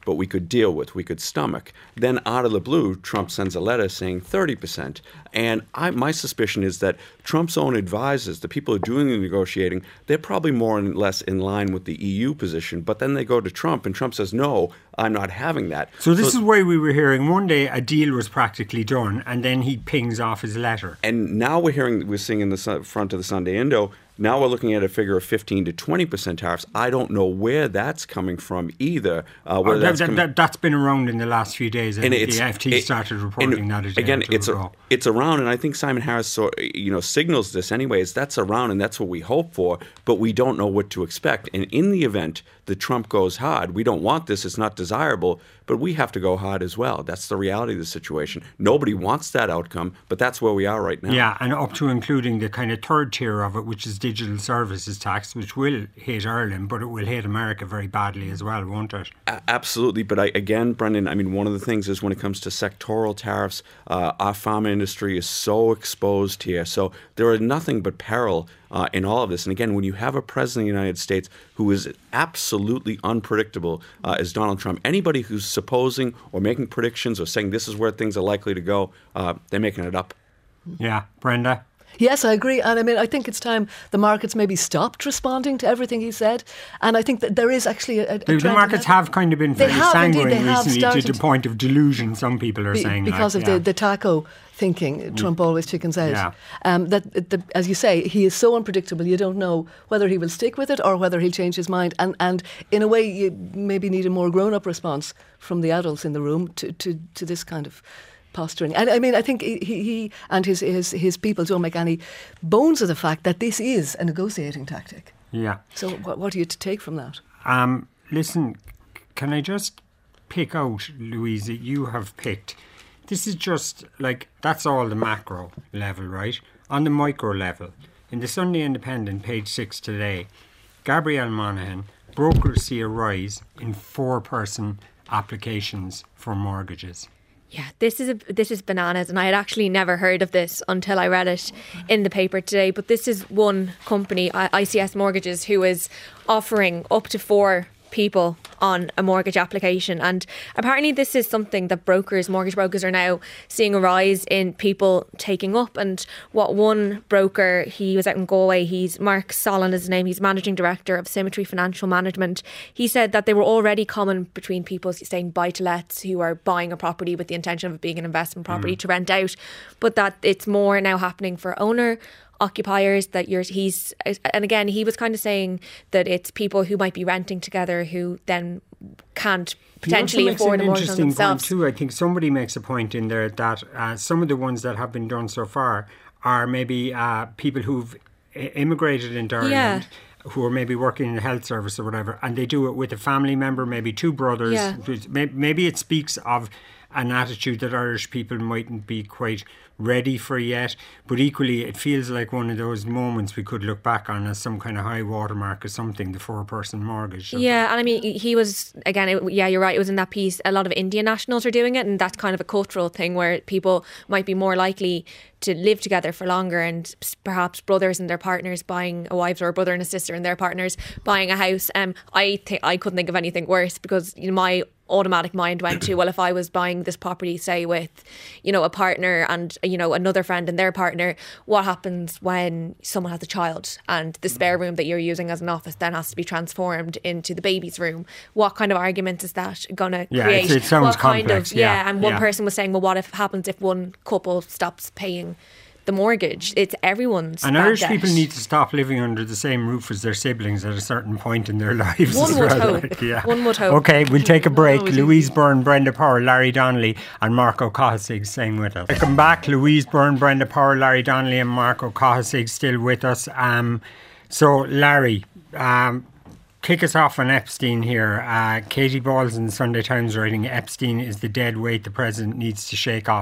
but we could deal with, we could stomach. Then out of the blue, Trump sends a letter saying thirty percent. And I, my suspicion is that Trump's own advisors, the people who are doing the negotiating, they're probably more or less in line with the E U position. But then they go to Trump, and Trump says, no, I'm not having that.
So this so, is why we were hearing one day a deal was practically done, and then he pings off his letter.
And now we're hearing, we're seeing in the front of the Sunday Indo, now we're looking at a figure of fifteen to twenty percent tariffs. I don't know where that's coming from either. Uh,
oh, that, that, that, that's been around in the last few days. I
and
think the F T
it,
started reporting that a day
again,
or two
it's
ago.
A, it's around, and I think Simon Harris, so, you know, signals this anyways. That's around, and that's what we hope for. But we don't know what to expect. And in the event that Trump goes hard, we don't want this. It's not desirable. But we have to go hard as well. That's the reality of the situation. Nobody wants that outcome, but that's where we are right now.
Yeah, and up to including the kind of third tier of it, which is digital services tax, which will hit Ireland, but it will hit America very badly as well, won't it?
A- absolutely. But I, again, Brendan, I mean, one of the things is when it comes to sectoral tariffs, uh, our pharma industry is so exposed here. So there are nothing but peril Uh, in all of this. And again, when you have a president of the United States who is absolutely unpredictable uh, as Donald Trump, anybody who's supposing or making predictions or saying this is where things are likely to go, uh, they're making it up.
Yeah. Brenda?
Yes, I agree. And I mean, I think it's time the markets maybe stopped responding to everything he said. And I think that there is actually a, a
The, the markets have kind of been fairly
have,
sanguine
indeed,
recently to the point of delusion, some people are
be,
saying.
Because
like,
of
yeah.
the, the taco thinking, Trump always chickens out.
Yeah.
Um, that, the, as you say, he is so unpredictable, you don't know whether he will stick with it or whether he'll change his mind. And, and in a way, you maybe need a more grown-up response from the adults in the room to, to, to this kind of posturing. And I mean, I think he, he and his, his his people don't make any bones of the fact that this is a negotiating tactic.
Yeah.
So what, what are you to take from that?
Um, listen, can I just pick out, Louise, that you have picked? This is just like, that's all the macro level, right? On the micro level, in the Sunday Independent, page six today, Gabrielle Monaghan, brokers see a rise in four-person applications for mortgages.
Yeah, this is a, this is bananas, and I had actually never heard of this until I read it in the paper today. But this is one company, I C S Mortgages, who is offering up to four people on a mortgage application, and apparently this is something that brokers, mortgage brokers, are now seeing a rise in people taking up. And what one broker, he was out in Galway, he's Mark Solon is his name, he's managing director of Symmetry Financial Management. He said that they were already common between people saying buy-to-lets who are buying a property with the intention of it being an investment property mm. to rent out, but that it's more now happening for owner occupiers, that you're he's and again he was kind of saying that it's people who might be renting together who then can't potentially afford a mortgage on themselves.
Too, I think somebody makes a point in there that uh, some of the ones that have been done so far are maybe uh, people who've immigrated into Ireland, yeah, who are maybe working in the health service or whatever, and they do it with a family member, maybe two brothers.
Yeah.
Maybe it speaks of an attitude that Irish people mightn't be quite ready for yet, but equally it feels like one of those moments we could look back on as some kind of high watermark or something, the four-person mortgage.
Yeah, and I mean, he was, again, it, yeah, you're right, it was in that piece, a lot of Indian nationals are doing it, and that's kind of a cultural thing where people might be more likely to live together for longer, and perhaps brothers and their partners buying a wife, or a brother and a sister and their partners buying a house. Um, I think I couldn't think of anything worse, because you know, my automatic mind went to, well, if I was buying this property, say with, you know, a partner and, you know, another friend and their partner, what happens when someone has a child and the spare room that you're using as an office then has to be transformed into the baby's room? What kind of argument is that going to
yeah,
create?
It, it sounds
what kind
complex.
Of, yeah,
yeah,
and one
yeah.
person was saying, well, what if happens if one couple stops paying the mortgage? It's everyone's.
And
bad
Irish
debt.
people need to stop living under the same roof as their siblings at a certain point in their lives.
One
as
would
well.
hope.
Like, yeah.
One would hope.
Okay, we'll take a break.
No,
Louise Byrne, Brenda Power, Larry Donnelly and Mark O'Cohasig staying with us. Welcome back. Louise Byrne, Brenda Power, Larry Donnelly and Mark O'Cohasig still with us. Um, so, Larry, um, kick us off on Epstein here. Uh, Katie Balls in the Sunday Times writing, Epstein is the dead weight the president needs to shake off.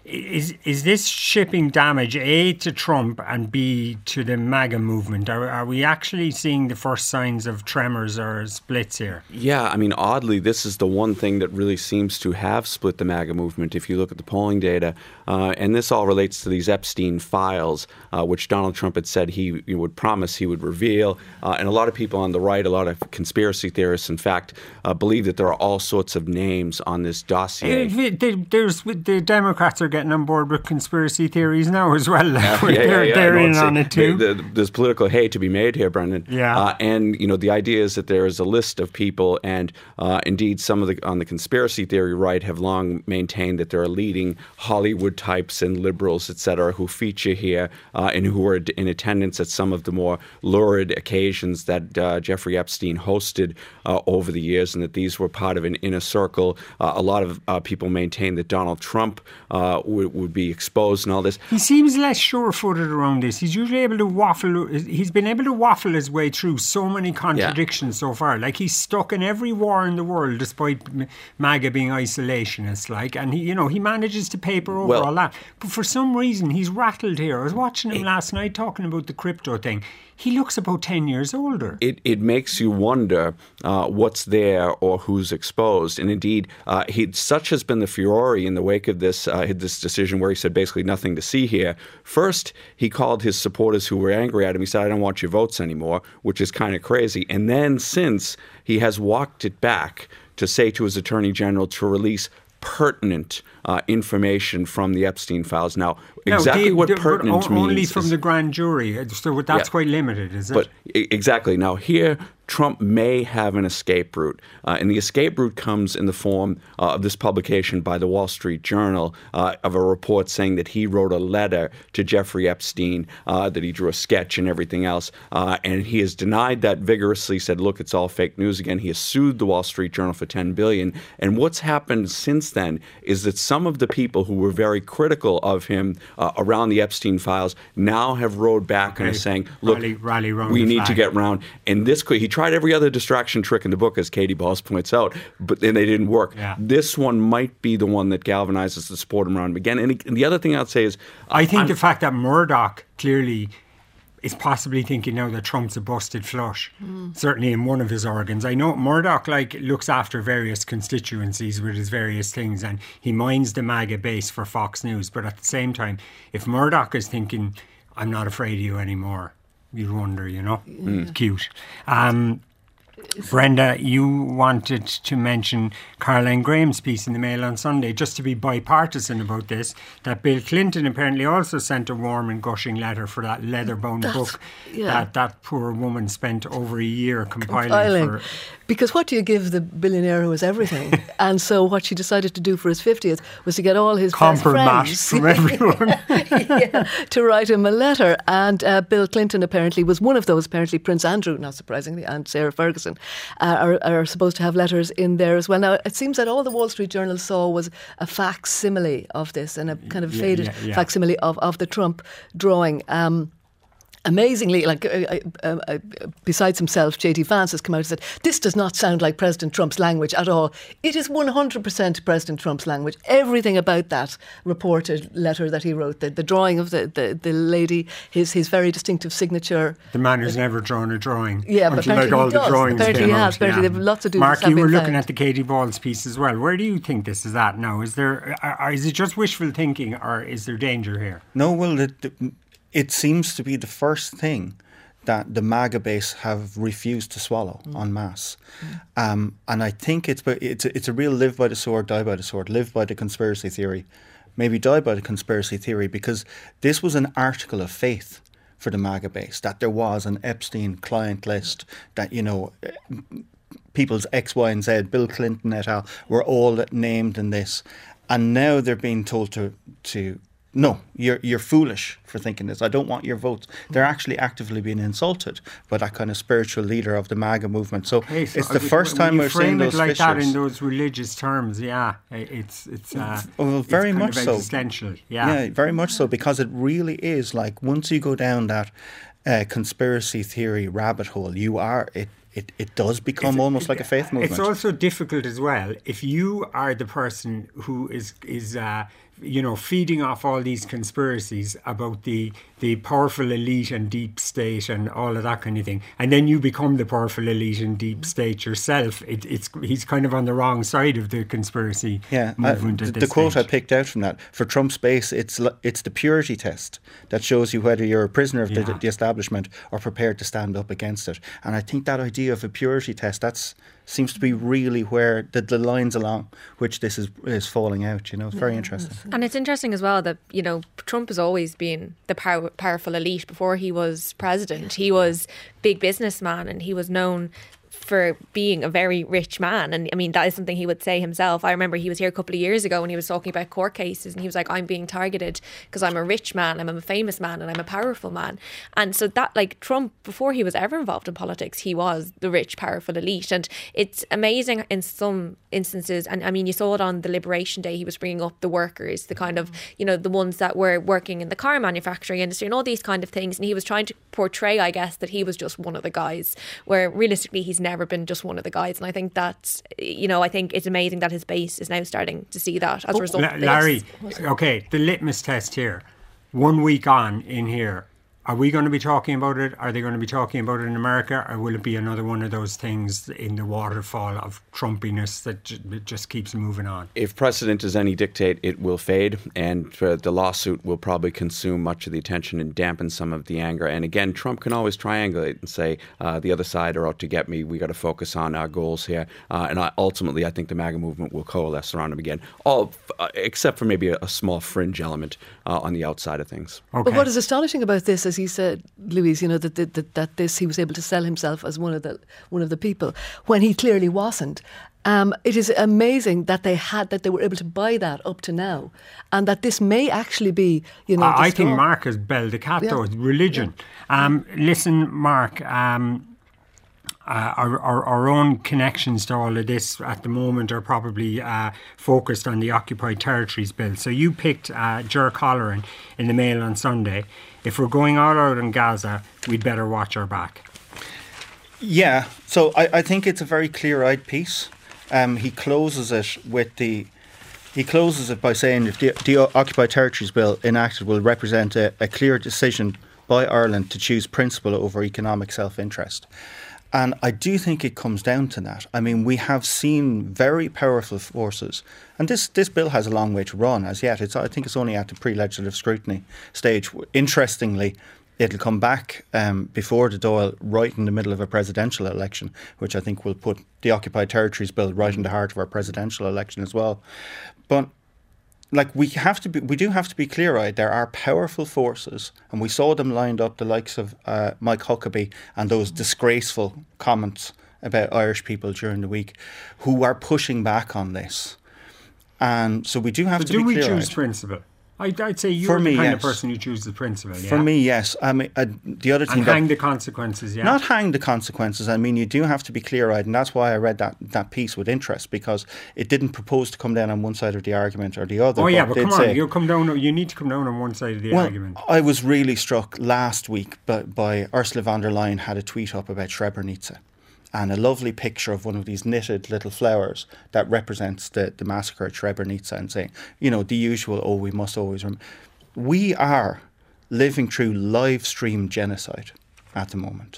is is this shipping damage, A, to Trump and B, to the MAGA movement? Are, are we actually seeing the first signs of tremors or splits here?
Yeah, I mean, oddly, this is the one thing that really seems to have split the MAGA movement if you look at the polling data. Uh, and this all relates to these Epstein files, uh, which Donald Trump had said he, he would promise he would reveal. Uh, and a lot of people on the right, a lot of conspiracy theorists, in fact, uh, believe that there are all sorts of names on this dossier.
Uh, there's, the Democrats are getting on board with conspiracy theories now as well.
Uh, yeah,
they're
yeah, yeah.
they're
no,
in on it too.
The, the, there's political hay to be made here, Brendan.
Yeah.
Uh, and, you know, the idea is that there is a list of people, and uh, indeed some of the, on the conspiracy theory right, have long maintained that there are leading Hollywood types and liberals, et cetera, who feature here uh, and who are in attendance at some of the more lurid occasions that uh, Jeffrey Epstein hosted uh, over the years, and that these were part of an inner circle. Uh, a lot of uh, people maintain that Donald Trump uh, would, would be exposed and all this.
He seems less sure-footed around this. He's usually able to waffle. He's been able to waffle his way through so many contradictions yeah. so far. Like, he's stuck in every war in the world, despite MAGA being isolationist. Like, and he, you know, he manages to paper over
well,
all that. But for some reason, he's rattled here. I was watching him it, last night talking about the crypto thing. He looks about ten years older.
It it makes you wonder uh, what's there or who's exposed. And indeed, uh, he such has been the furore in the wake of this uh, this decision where he said basically nothing to see here. First, he called his supporters who were angry at him. He said, I don't want your votes anymore, which is kind of crazy. And then since, he has walked it back to say to his attorney general to release pertinent uh, information from the Epstein files. Now, exactly no, they, what they, pertinent
only
means
only from
is,
the grand jury, so that's
yeah,
quite limited, is it?
But exactly. Now, here, Trump may have an escape route, uh, and the escape route comes in the form uh, of this publication by the Wall Street Journal uh, of a report saying that he wrote a letter to Jeffrey Epstein, uh, that he drew a sketch and everything else, uh, and he has denied that vigorously, said, look, it's all fake news again. He has sued the Wall Street Journal for ten billion dollars, and what's happened since then is that some of the people who were very critical of him uh, around the Epstein files now have rowed back okay. and are saying, look,
rally, rally
we need flag. to get round, and this could, he tried every other distraction trick in the book, as Katie Balls points out, but then they didn't work.
Yeah.
This one might be the one that galvanizes the support around him again. And, he, and the other thing I'd say is...
I think
I'm,
the fact that Murdoch clearly is possibly thinking now that Trump's a busted flush, mm. certainly in one of his organs. I know Murdoch like looks after various constituencies with his various things, and he mines the MAGA base for Fox News. But at the same time, if Murdoch is thinking, I'm not afraid of you anymore, you'd wonder, you know. Mm. Cute. Um, Brenda, you wanted to mention Caroline Graham's piece in the Mail on Sunday, just to be bipartisan about this, that Bill Clinton apparently also sent a warm and gushing letter for that leather-bound That's, book yeah. that that poor woman spent over a year compiling. compiling. For,
because what do you give the billionaire who has everything? And so what she decided to do for his fiftieth was to get all his best friends
from everyone.
yeah, to write him a letter. And uh, Bill Clinton apparently was one of those. Apparently Prince Andrew, not surprisingly, and Sarah Ferguson uh, are, are supposed to have letters in there as well. Now, it seems that all the Wall Street Journal saw was a facsimile of this, and a kind of faded yeah, yeah, yeah. facsimile of, of the Trump drawing. Um Amazingly, like uh, uh, uh, besides himself, J D Vance has come out and said, this does not sound like President Trump's language at all. It is one hundred percent President Trump's language. Everything about that reported letter that he wrote, the, the drawing of the, the, the lady, his his very distinctive signature.
The man who's uh, never drawn a drawing.
Yeah, but apparently
like all
he does.
The drawings
apparently he has.
Out,
apparently
yeah.
they have lots to do
Mark,
with
you were looking
found.
at the Katie Balls piece as well. Where do you think this is at now? Is there, uh, is it just wishful thinking, or is there danger here?
No, well, it, it seems to be the first thing that the MAGA base have refused to swallow mm. en masse. Mm. Um, and I think it's, it's, a, it's a real live by the sword, die by the sword, live by the conspiracy theory, maybe die by the conspiracy theory, because this was an article of faith for the MAGA base, that there was an Epstein client list, that, you know, people's X, Y and Z, Bill Clinton et al. Were all named in this. And now they're being told to... to No, you're you're foolish for thinking this. I don't want your votes. They're actually actively being insulted by that kind of spiritual leader of the MAGA movement. So, okay, so it's the first time we're seeing those
frame it like
fissures.
that in those religious terms, yeah, it's it's uh,
well, very
it's
much so.
Existential, yeah,
yeah, very much so, because it really is like once you go down that uh, conspiracy theory rabbit hole, you are it. It it does become
it's,
almost
it,
like a faith movement.
It's also difficult as well if you are the person who is is. Uh, you know, feeding off all these conspiracies about the the powerful elite and deep state and all of that kind of thing, and then you become the powerful elite and deep state yourself. It, it's he's kind of on the wrong side of the conspiracy
yeah,
movement.
I,
at
the
this
quote
stage.
I picked out from that, for Trump's base, it's it's the purity test that shows you whether you're a prisoner of
Yeah.
the, the establishment or prepared to stand up against it. And I think that idea of a purity test, that's seems to be really where the, the lines along which this is is falling out. You know, it's very interesting.
And it's interesting as well that, you know, Trump has always been the power, powerful elite. Before he was president, he was big businessman and he was known for being a very rich man. And I mean, that is something he would say himself. I remember he was here a couple of years ago and he was talking about court cases and he was like, I'm being targeted because I'm a rich man, I'm a famous man and I'm a powerful man. And so that, like, Trump, before he was ever involved in politics, he was the rich, powerful elite. And it's amazing in some instances. And I mean, you saw it on the Liberation Day, he was bringing up the workers, the kind of, you know, the ones that were working in the car manufacturing industry and all these kind of things. And he was trying to portray, I guess, that he was just one of the guys, where realistically he's never been just one of the guys. And I think that, you know, I think it's amazing that his base is now starting to see that as a result
La-
of this.
Larry, okay, the litmus test here. One week on in here, are we going to be talking about it? Are they going to be talking about it in America? Or will it be another one of those things in the waterfall of Trumpiness that j- it just keeps moving on?
If precedent is any dictate, it will fade, and uh, the lawsuit will probably consume much of the attention and dampen some of the anger. And again, Trump can always triangulate and say, uh, the other side are out to get me. We got to focus on our goals here. Uh, and I, ultimately, I think the MAGA movement will coalesce around him again, all uh, except for maybe a, a small fringe element uh, on the outside of things.
Okay.
But what is astonishing about this, as he said, Louise, you know, that, that that that this he was able to sell himself as one of the one of the people when he clearly wasn't. Um, it is amazing that they had that they were able to buy that up to now, and that this may actually be, you know.
I,
the
I think
straw.
Mark has belled the cat,
Yeah.
though. It's religion.
Yeah.
Um, listen, Mark, um, uh, our, our, our own connections to all of this at the moment are probably uh, focused on the Occupied Territories Bill. So you picked uh, Ger Colleran in the Mail on Sunday. If we're going all out in Gaza, we'd better watch our back.
Yeah, so I, I think it's a very clear-eyed piece. Um, he closes it with the he closes it by saying if the, the Occupied Territories Bill enacted will represent a, a clear decision by Ireland to choose principle over economic self-interest. And I do think it comes down to that. I mean, we have seen very powerful forces, and this, this bill has a long way to run as yet. It's I think it's only at the pre-legislative scrutiny stage. Interestingly, it'll come back um, before the Dáil right in the middle of a presidential election, which I think will put the Occupied Territories Bill right in the heart of our presidential election as well. But like we have to be, we do have to be clear-eyed. There are powerful forces, and we saw them lined up, the likes of uh, Mike Huckabee and those disgraceful comments about Irish people during the week, who are pushing back on this. And so we do have
So
to
do
be
we
clear-eyed.
choose principle? I'd, I'd say you're
For
the
me,
kind
yes.
of person who chooses the principle. Yeah?
For me, yes. I mean, uh, the other thing
and
that
hang the consequences. Yeah.
not hang the consequences. I mean, you do have to be clear-eyed, and that's why I read that, that piece with interest, because it didn't propose to come down on one side of the argument or the other.
Oh yeah, but
did
come on,
say-
you come down. You need to come down on one side of the
well,
argument.
I was really struck last week by, by Ursula von der Leyen had a tweet up about Srebrenica, and a lovely picture of one of these knitted little flowers that represents the, the massacre at Srebrenica, and saying, you know, the usual, oh, we must always remember. We are living through live stream genocide at the moment.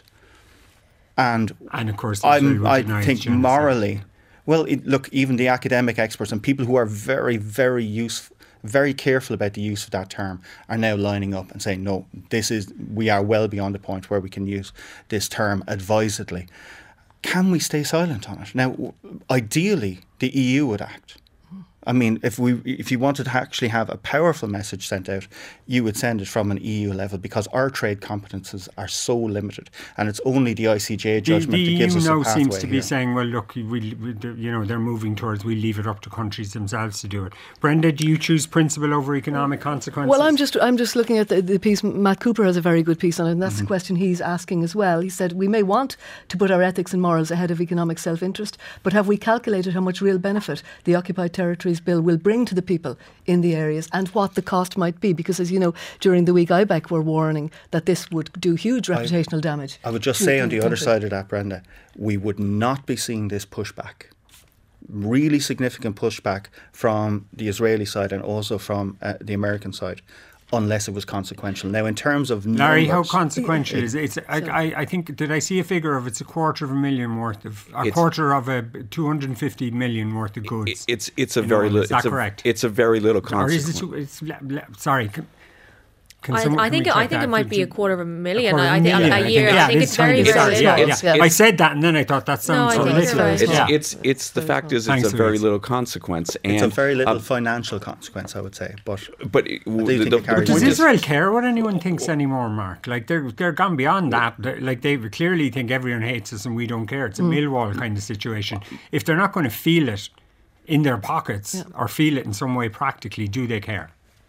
And
And of course, Israel
I'm,
will
I
deny
think
it's genocide.
morally, well, it, look, even the academic experts and people who are very, very useful, very careful about the use of that term are now lining up and saying, no, this is, we are well beyond the point where we can use this term advisedly. Can we stay silent on it? Now, ideally, the E U would act. I mean, if we, if you wanted to actually have a powerful message sent out, you would send it from an E U level, because our trade competences are so limited, and it's only the I C J
The,
judgment
the
that gives
E U
us a
now
pathway
seems to be
here.
saying, well, look, we, we, you know, they're moving towards, we leave it up to countries themselves to do it. Brenda, do you choose principle over economic consequences?
Well, I'm just I'm just looking at the, the piece. Matt Cooper has a very good piece on it, and that's
Mm-hmm.
the question he's asking as well. He said, we may want to put our ethics and morals ahead of economic self-interest, but have we calculated how much real benefit the Occupied Territories Bill will bring to the people in the areas, and what the cost might be? Because, as you know, during the week I B E C were warning that this would do huge reputational damage.
I would just
to
say on the other
country.
side of that, Brenda, we would not be seeing this pushback really significant pushback from the Israeli side and also from uh, the American side, unless it was consequential. Now, in terms of numbers,
Larry, how consequential is it? It's, I, I, I think, did I see a figure of it's a quarter of a million worth of, a it's, quarter of a two hundred fifty million worth of goods?
It's it's a very little.
Is that
it's
correct?
A, it's a very little consequence.
Or is it, it's, sorry. Can,
I,
someone,
I think I think it might be a quarter of a million.
A
I, I
think
a, a year.
Yeah,
I think it's very
very
very
yeah,
little.
yeah, yeah. I said that and then I thought that sounds
no,
so
little.
It's,
yeah. it's it's the fact is
Thanks
it's a very little consequence. And,
it's a very little
um,
financial consequence, I would say. But
but it,
the,
the, the
does Israel care what anyone thinks anymore, Mark? Like they're they're gone beyond that. They're, like they clearly think everyone hates us and we don't care. It's a mm. Millwall kind of situation. If they're not going to feel it in their pockets yeah. or feel it in some way practically, do they care?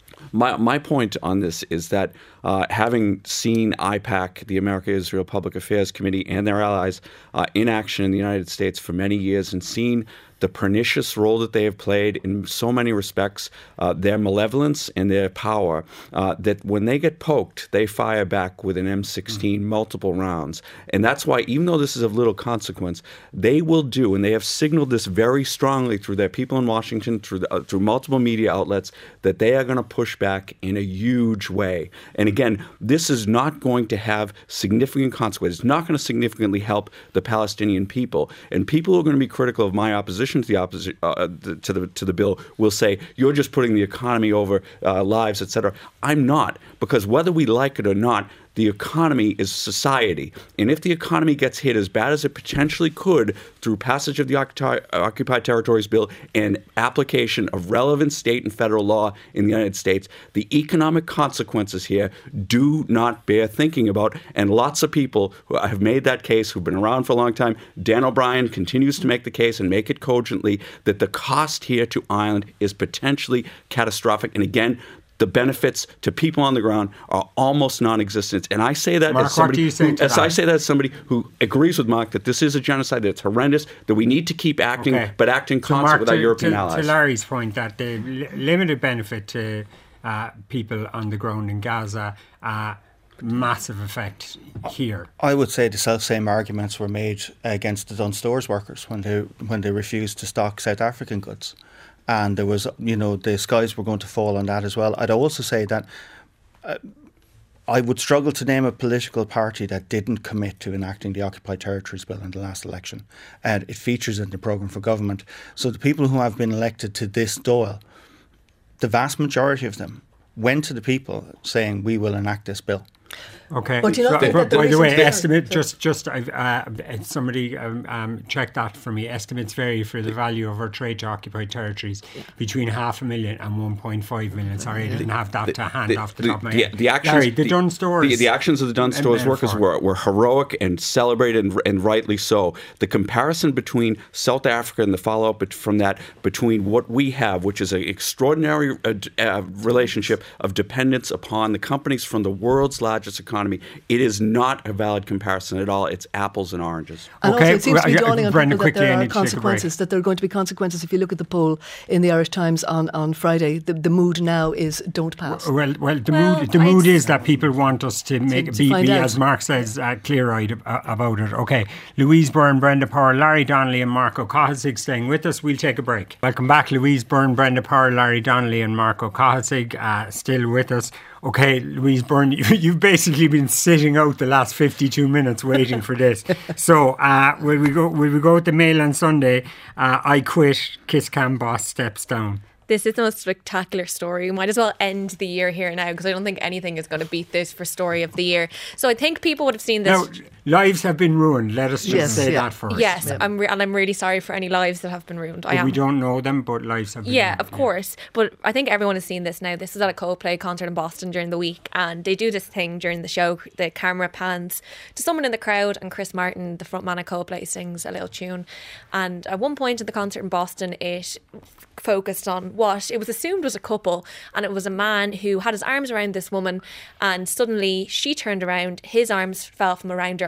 My my point on this is that uh, having seen I PAC, the America-Israel Public Affairs Committee, and their allies uh, in action in the United States for many years and seen the pernicious role that they have played in so many respects, uh, their malevolence and their power, uh, that when they get poked, they fire back with an M sixteen mm-hmm. multiple rounds. And that's why, even though this is of little consequence, they will do, and they have signaled this very strongly through their people in Washington, through the, uh, through multiple media outlets, that they are going to push back in a huge way. And again, this is not going to have significant consequences. It's not going to significantly help the Palestinian people. And people who are going to be critical of my opposition to the opposite uh, to the to the bill will say you're just putting the economy over uh, lives, et cetera. I'm not, because whether we like it or not, the economy is society. And if the economy gets hit as bad as it potentially could through passage of the Occupied, Occupied Territories Bill and application of relevant state and federal law in the United States, the economic consequences here do not bear thinking about. And lots of people who have made that case, who've been around for a long time, Dan O'Brien continues to make the case and make it cogently that the cost here to Ireland is potentially catastrophic. And again, the benefits to people on the ground are almost non-existent. And I say that
Mark,
as somebody
who,
as
that?
I say that as somebody who agrees with Mark that this is a genocide, that it's horrendous, that we need to keep acting,
okay.
but act in
so
concert
Mark,
with our
to,
European
to,
allies.
To Larry's point that the li- limited benefit to uh, people on the ground in Gaza, uh, massive effect here.
I would say the self-same arguments were made against the Dunnes Stores workers when they when they refused to stock South African goods. And there was, you know, the skies were going to fall on that as well. I'd also say that uh, I would struggle to name a political party that didn't commit to enacting the Occupied Territories Bill in the last election. And it features in the programme for government. So the people who have been elected to this Dáil, the vast majority of them went to the people saying, we will enact this bill.
Okay.
But you know,
so,
that
by the way,
vary.
estimate just just uh, somebody um, um, check that for me. Estimates vary for the value of our trade to occupied territories between half a million and one point five million. Sorry, I didn't have that
the,
to hand
the,
off the,
the
top of my
the,
head.
The actions,
Larry, the,
the
Dunnes Stores,
the, the actions of the Dunnes Stores workers were, were heroic and celebrated, and, and rightly so. The comparison between South Africa and the follow-up from that, between what we have, which is an extraordinary uh, uh, relationship of dependence upon the companies from the world's largest economy, it is not a valid comparison at all. It's apples and oranges.
And
okay,
also it seems to be
well,
dawning on
Brendan,
people that
quickly,
there are consequences, that there are going to be consequences. If you look at the poll in the Irish Times on, on Friday, the, the mood now is don't pass.
Well, well, the
well,
mood the mood is that people want us to make
to
be,
find
be
out.
as Mark says, uh, clear-eyed uh, about it. Okay, Louise Byrne, Brenda Power, Larry Donnelly and Mark O'Cahasig staying with us. We'll take a break. Welcome back, Louise Byrne, Brenda Power, Larry Donnelly and Mark O'Cahasig uh, still with us. Okay, Louise Byrne, you, you've basically been sitting out the last fifty-two minutes waiting for this. So, uh, will we go? Will we go with the Mail on Sunday? Uh, I quit. Kiss Cam boss steps down.
This is the most spectacular story. We might as well end the year here now, because I don't think anything is going to beat this for story of the year. So I think people would have seen this.
Now, lives have been ruined. Let us just
Yes,
say
yeah.
that first.
Yes,
Yeah.
I'm re- and I'm really sorry for any lives that have been ruined. I
But
am.
we don't know them, but lives have been
Yeah,
ruined.
of course. But I think everyone has seen this now. This is at a Coldplay concert in Boston during the week, and they do this thing during the show. The camera pans to someone in the crowd, and Chris Martin, the frontman of Coldplay, sings a little tune. And at one point in the concert in Boston, it focused on what it was assumed was a couple, and it was a man who had his arms around this woman, and suddenly she turned around, his arms fell from around her, and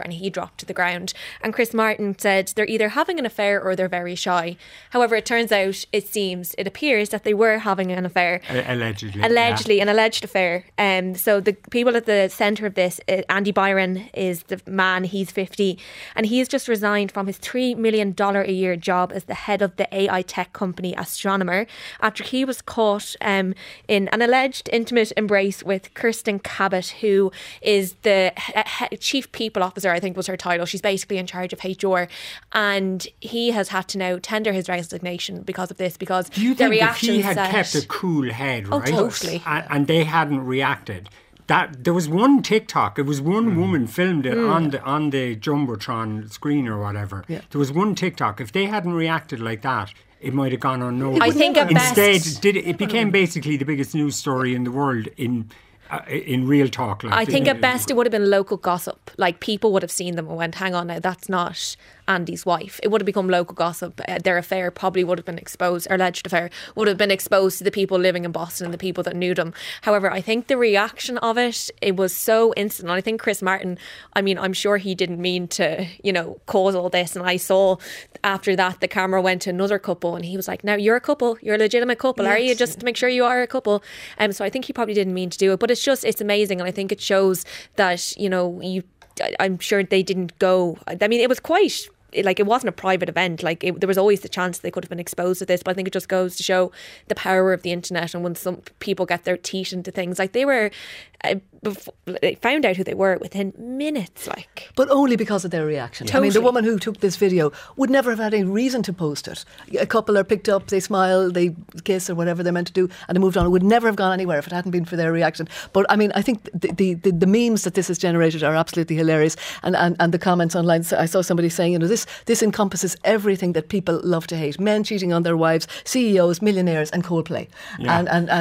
and he dropped to the ground. And Chris Martin said they're either having an affair or they're very shy. However, it turns out, it seems, it appears that they were having an affair.
Allegedly.
Allegedly,
yeah.
an alleged affair. Um, so the people at the centre of this, uh, Andy Byron is the man, he's fifty, and he has just resigned from his three million dollars a year job as the head of the A I tech company Astronomer after he was caught um, in an alleged intimate embrace with Kirsten Cabot, who is the he- he- chief people officer, I think was her title. She's basically in charge of H R, and he has had to now tender his resignation because of this, because
Do you
the
think if
reaction
he had
set,
kept a cool head,
Oh,
right?
totally.
And, and they hadn't reacted. That there was one TikTok. It was one
Mm.
woman filmed it on the on the jumbotron screen or whatever.
Yeah.
There was one TikTok. If they hadn't reacted like that, it might have gone unnoticed.
I think at
instead,
best-
did it, it became basically the biggest news story in the world in uh, in real talk. Like,
I think
in-
at best it would have been local gossip. Like, people would have seen them and went, hang on now, that's not Andy's wife. It would have become local gossip. Uh, their affair probably would have been exposed, or alleged affair would have been exposed to the people living in Boston and the people that knew them. However, I think the reaction of it, it was so instant. And I think Chris Martin, I mean, I'm sure he didn't mean to, you know, cause all this. And I saw after that the camera went to another couple and he was like, now you're a couple, you're a legitimate couple, are you? Just to make sure you are a couple. Um, so I think he probably didn't mean to do it. But it's just, it's amazing. And I think it shows that, you know, you, I'm sure they didn't go, I mean, it was quite... like, it wasn't a private event. Like, it, there was always the chance they could have been exposed to this, but I think it just goes to show the power of the internet. And when some people get their teeth into things, like they were uh, before, they found out who they were within minutes, like.
But only because of their reaction. I mean, the
Totally.
woman who took this video would never have had any reason to post it. A couple are picked up, they smile, they kiss or whatever they're meant to do, and they moved on. It would never have gone anywhere if it hadn't been for their reaction. But I mean, I think the the, the, the memes that this has generated are absolutely hilarious. And, and, and the comments online, I saw somebody saying, you know, this this encompasses everything that people love to hate. Men cheating on their wives, C E Os, millionaires, and Coldplay.
Yeah.
And, and,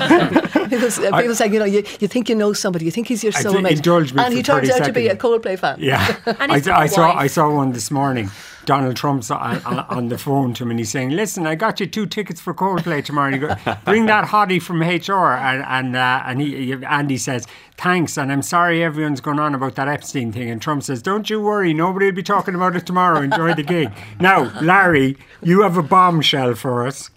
and people, people saying, you know, you, you think you know somebody, you think he's your
I
soulmate.
think- indulge me
and he
for
turns
thirty
out to be a
seconds.
Coldplay fan.
Yeah,
And
I,
his
I saw
wife.
I saw one this morning. Donald Trump's on, on, on the phone to him, and he's saying, "Listen, I got you two tickets for Coldplay tomorrow. And you go, bring that hottie from H R." And and uh, and he, Andy says, "Thanks, and I'm sorry everyone's going on about that Epstein thing." And Trump says, "Don't you worry, nobody will be talking about it tomorrow. Enjoy the gig." Now, Larry, you have a bombshell for us.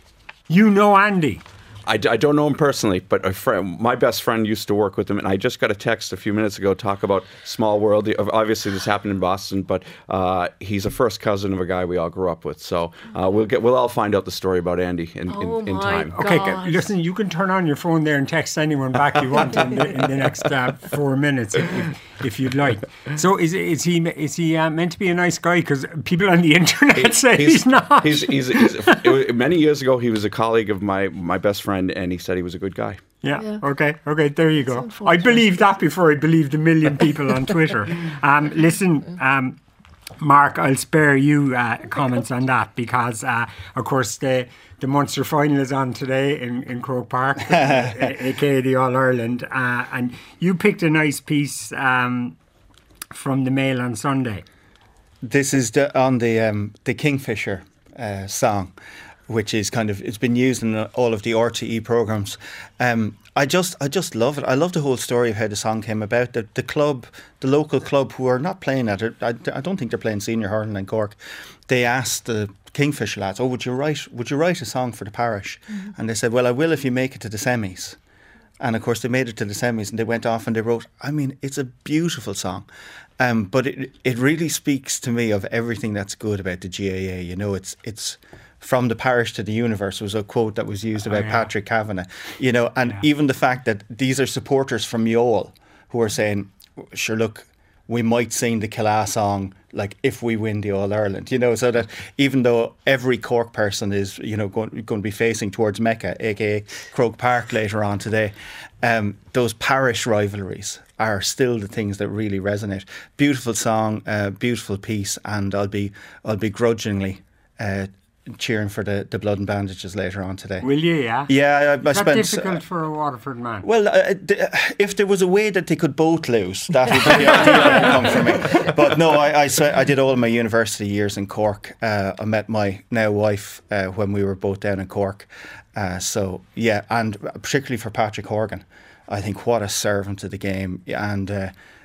You know Andy.
I, I don't know him personally, but a friend, my best friend used to work with him, and I just got a text a few minutes ago talk about small world. Obviously, this happened in Boston, but uh, he's a first cousin of a guy we all grew up with. So uh, we'll get we'll all find out the story about Andy in, in,
Oh
in
my
time.
God.
Okay, g- listen, you can turn on your phone there and text anyone back you want in the, in the next uh, four minutes if, if, if you'd like. So is is he is he uh, meant to be a nice guy? Because people on the internet say he's, not.
He's, he's, he's, it was, many years ago, he was a colleague of my, my best friend, and he said he was a good guy.
Yeah,
Yeah.
okay, okay, there you go. I
unfortunate.
believed that before I believed a million people on Twitter. Um, listen, um, Mark, I'll spare you uh, comments on that because, uh, of course, the the Munster final is on today in, in Croke Park, a- aka the All-Ireland, uh, and you picked a nice piece um, from the Mail on Sunday.
This is the, on the um, the Kingfisher uh, song, which is kind of it's been used in all of the R T E programs. Um, I just I just love it. I love the whole story of how the song came about. The the club, the local club, who are not playing at it. I, I don't think they're playing senior hurling in Cork. They asked the Kingfisher lads, "Oh, would you write would you write a song for the parish?" Mm-hmm. And they said, "Well, I will if you make it to the semis." And of course, they made it to the semis, and they went off and they wrote. I mean, it's a beautiful song, um, but it it really speaks to me of everything that's good about the G A A. You know, it's it's from the parish to the universe was a quote that was used about
oh, yeah.
Patrick Kavanagh. You know, and
Yeah.
even the fact that these are supporters from Youghal who are saying, "Sure, look, we might sing the Killa song like if we win the All Ireland," you know, so that even though every Cork person is, you know, going, going to be facing towards Mecca, aka Croke Park later on today, um, those parish rivalries are still the things that really resonate. Beautiful song, uh, beautiful piece, and I'll be I'll be grudgingly uh, cheering for the, the blood and bandages later on today.
Will you, yeah?
Yeah, I, I
Is that
spent.
difficult for a Waterford man?
Well, uh, th- if there was a way that they could both lose, that would be the ideal outcome for me. But no, I, I, s- I did all my university years in Cork. Uh, I met my now wife uh, when we were both down in Cork. Uh, so, yeah, and particularly for Patrick Horgan, I think what a servant to the game. And uh,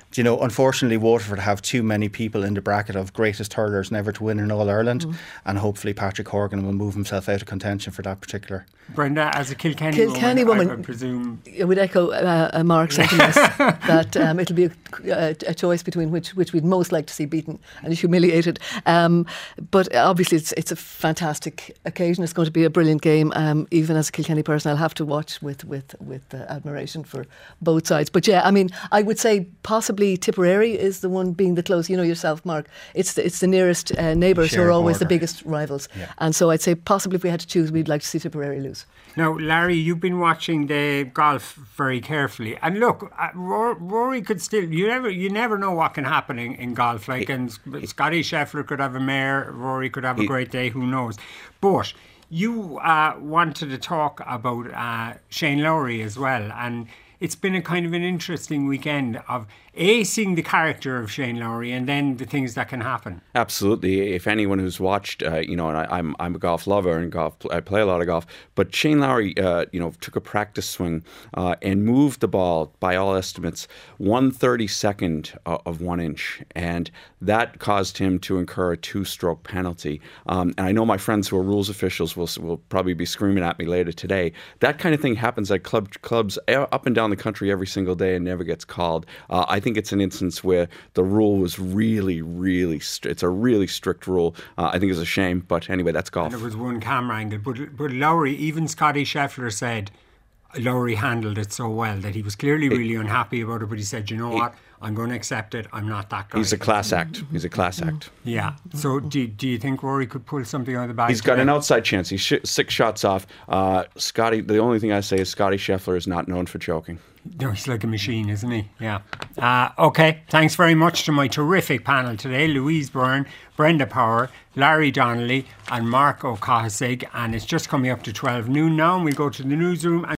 you know, unfortunately, Waterford have too many people in the bracket of greatest hurlers never to win in All Ireland, mm. and hopefully Patrick Horgan will move himself out of contention for that particular.
Brenda, as a Kilkenny,
Kilkenny
woman,
woman,
I, I presume
I would echo uh, Mark's sentiments that um, it'll be a, a, a choice between which which we'd most like to see beaten and humiliated. Um, but obviously, it's it's a fantastic occasion. It's going to be a brilliant game. Um, even as a Kilkenny person, I'll have to watch with with with uh, admiration for both sides. But yeah, I mean, I would say possibly Tipperary is the one being the close. You know yourself, Mark. It's the, it's the nearest uh, neighbours who are always border. the biggest rivals. Yeah. And so I'd say possibly if we had to choose, we'd like to see Tipperary lose.
Now, Larry, you've been watching the golf very carefully, and look, uh, Rory could still. You never, you never know what can happen in, in golf. Like, and Scotty Scheffler could have a mare, Rory could have a great day. Who knows? But you uh, wanted to talk about uh, Shane Lowry as well, and it's been a kind of an interesting weekend of A, seeing the character of Shane Lowry and then the things that can happen.
Absolutely. If anyone who's watched, uh, you know, and I, I'm I'm a golf lover and golf, I play a lot of golf, but Shane Lowry, uh, you know, took a practice swing uh, and moved the ball, by all estimates, one thirty-second of one inch. And that caused him to incur a two-stroke penalty. Um, and I know my friends who are rules officials will, will probably be screaming at me later today. That kind of thing happens at club clubs up and down the country every single day and never gets called. Uh, I think it's an instance where the rule was really, really, st- it's a really strict rule. Uh, I think it's a shame, but anyway, that's golf.
And it was one camera angle. But, but Lowry, even Scotty Scheffler said Lowry handled it so well that he was clearly really it, unhappy about it, but he said, you know it, what, I'm going to accept it, I'm not that guy.
He's a class act. He's a class act.
Yeah. So do, do you think Rory could pull something out of the bag?
He's got today? an outside chance. He's sh- six shots off. Uh, Scotty, the only thing I say is Scotty Scheffler is not known for choking.
No, he's like a machine, isn't he? Yeah. Uh, okay. Thanks very much to my terrific panel today. Louise Byrne, Brenda Power, Larry Donnelly and Mark O'Cahasig. And it's just coming up to twelve noon now, and we'll go to the newsroom. And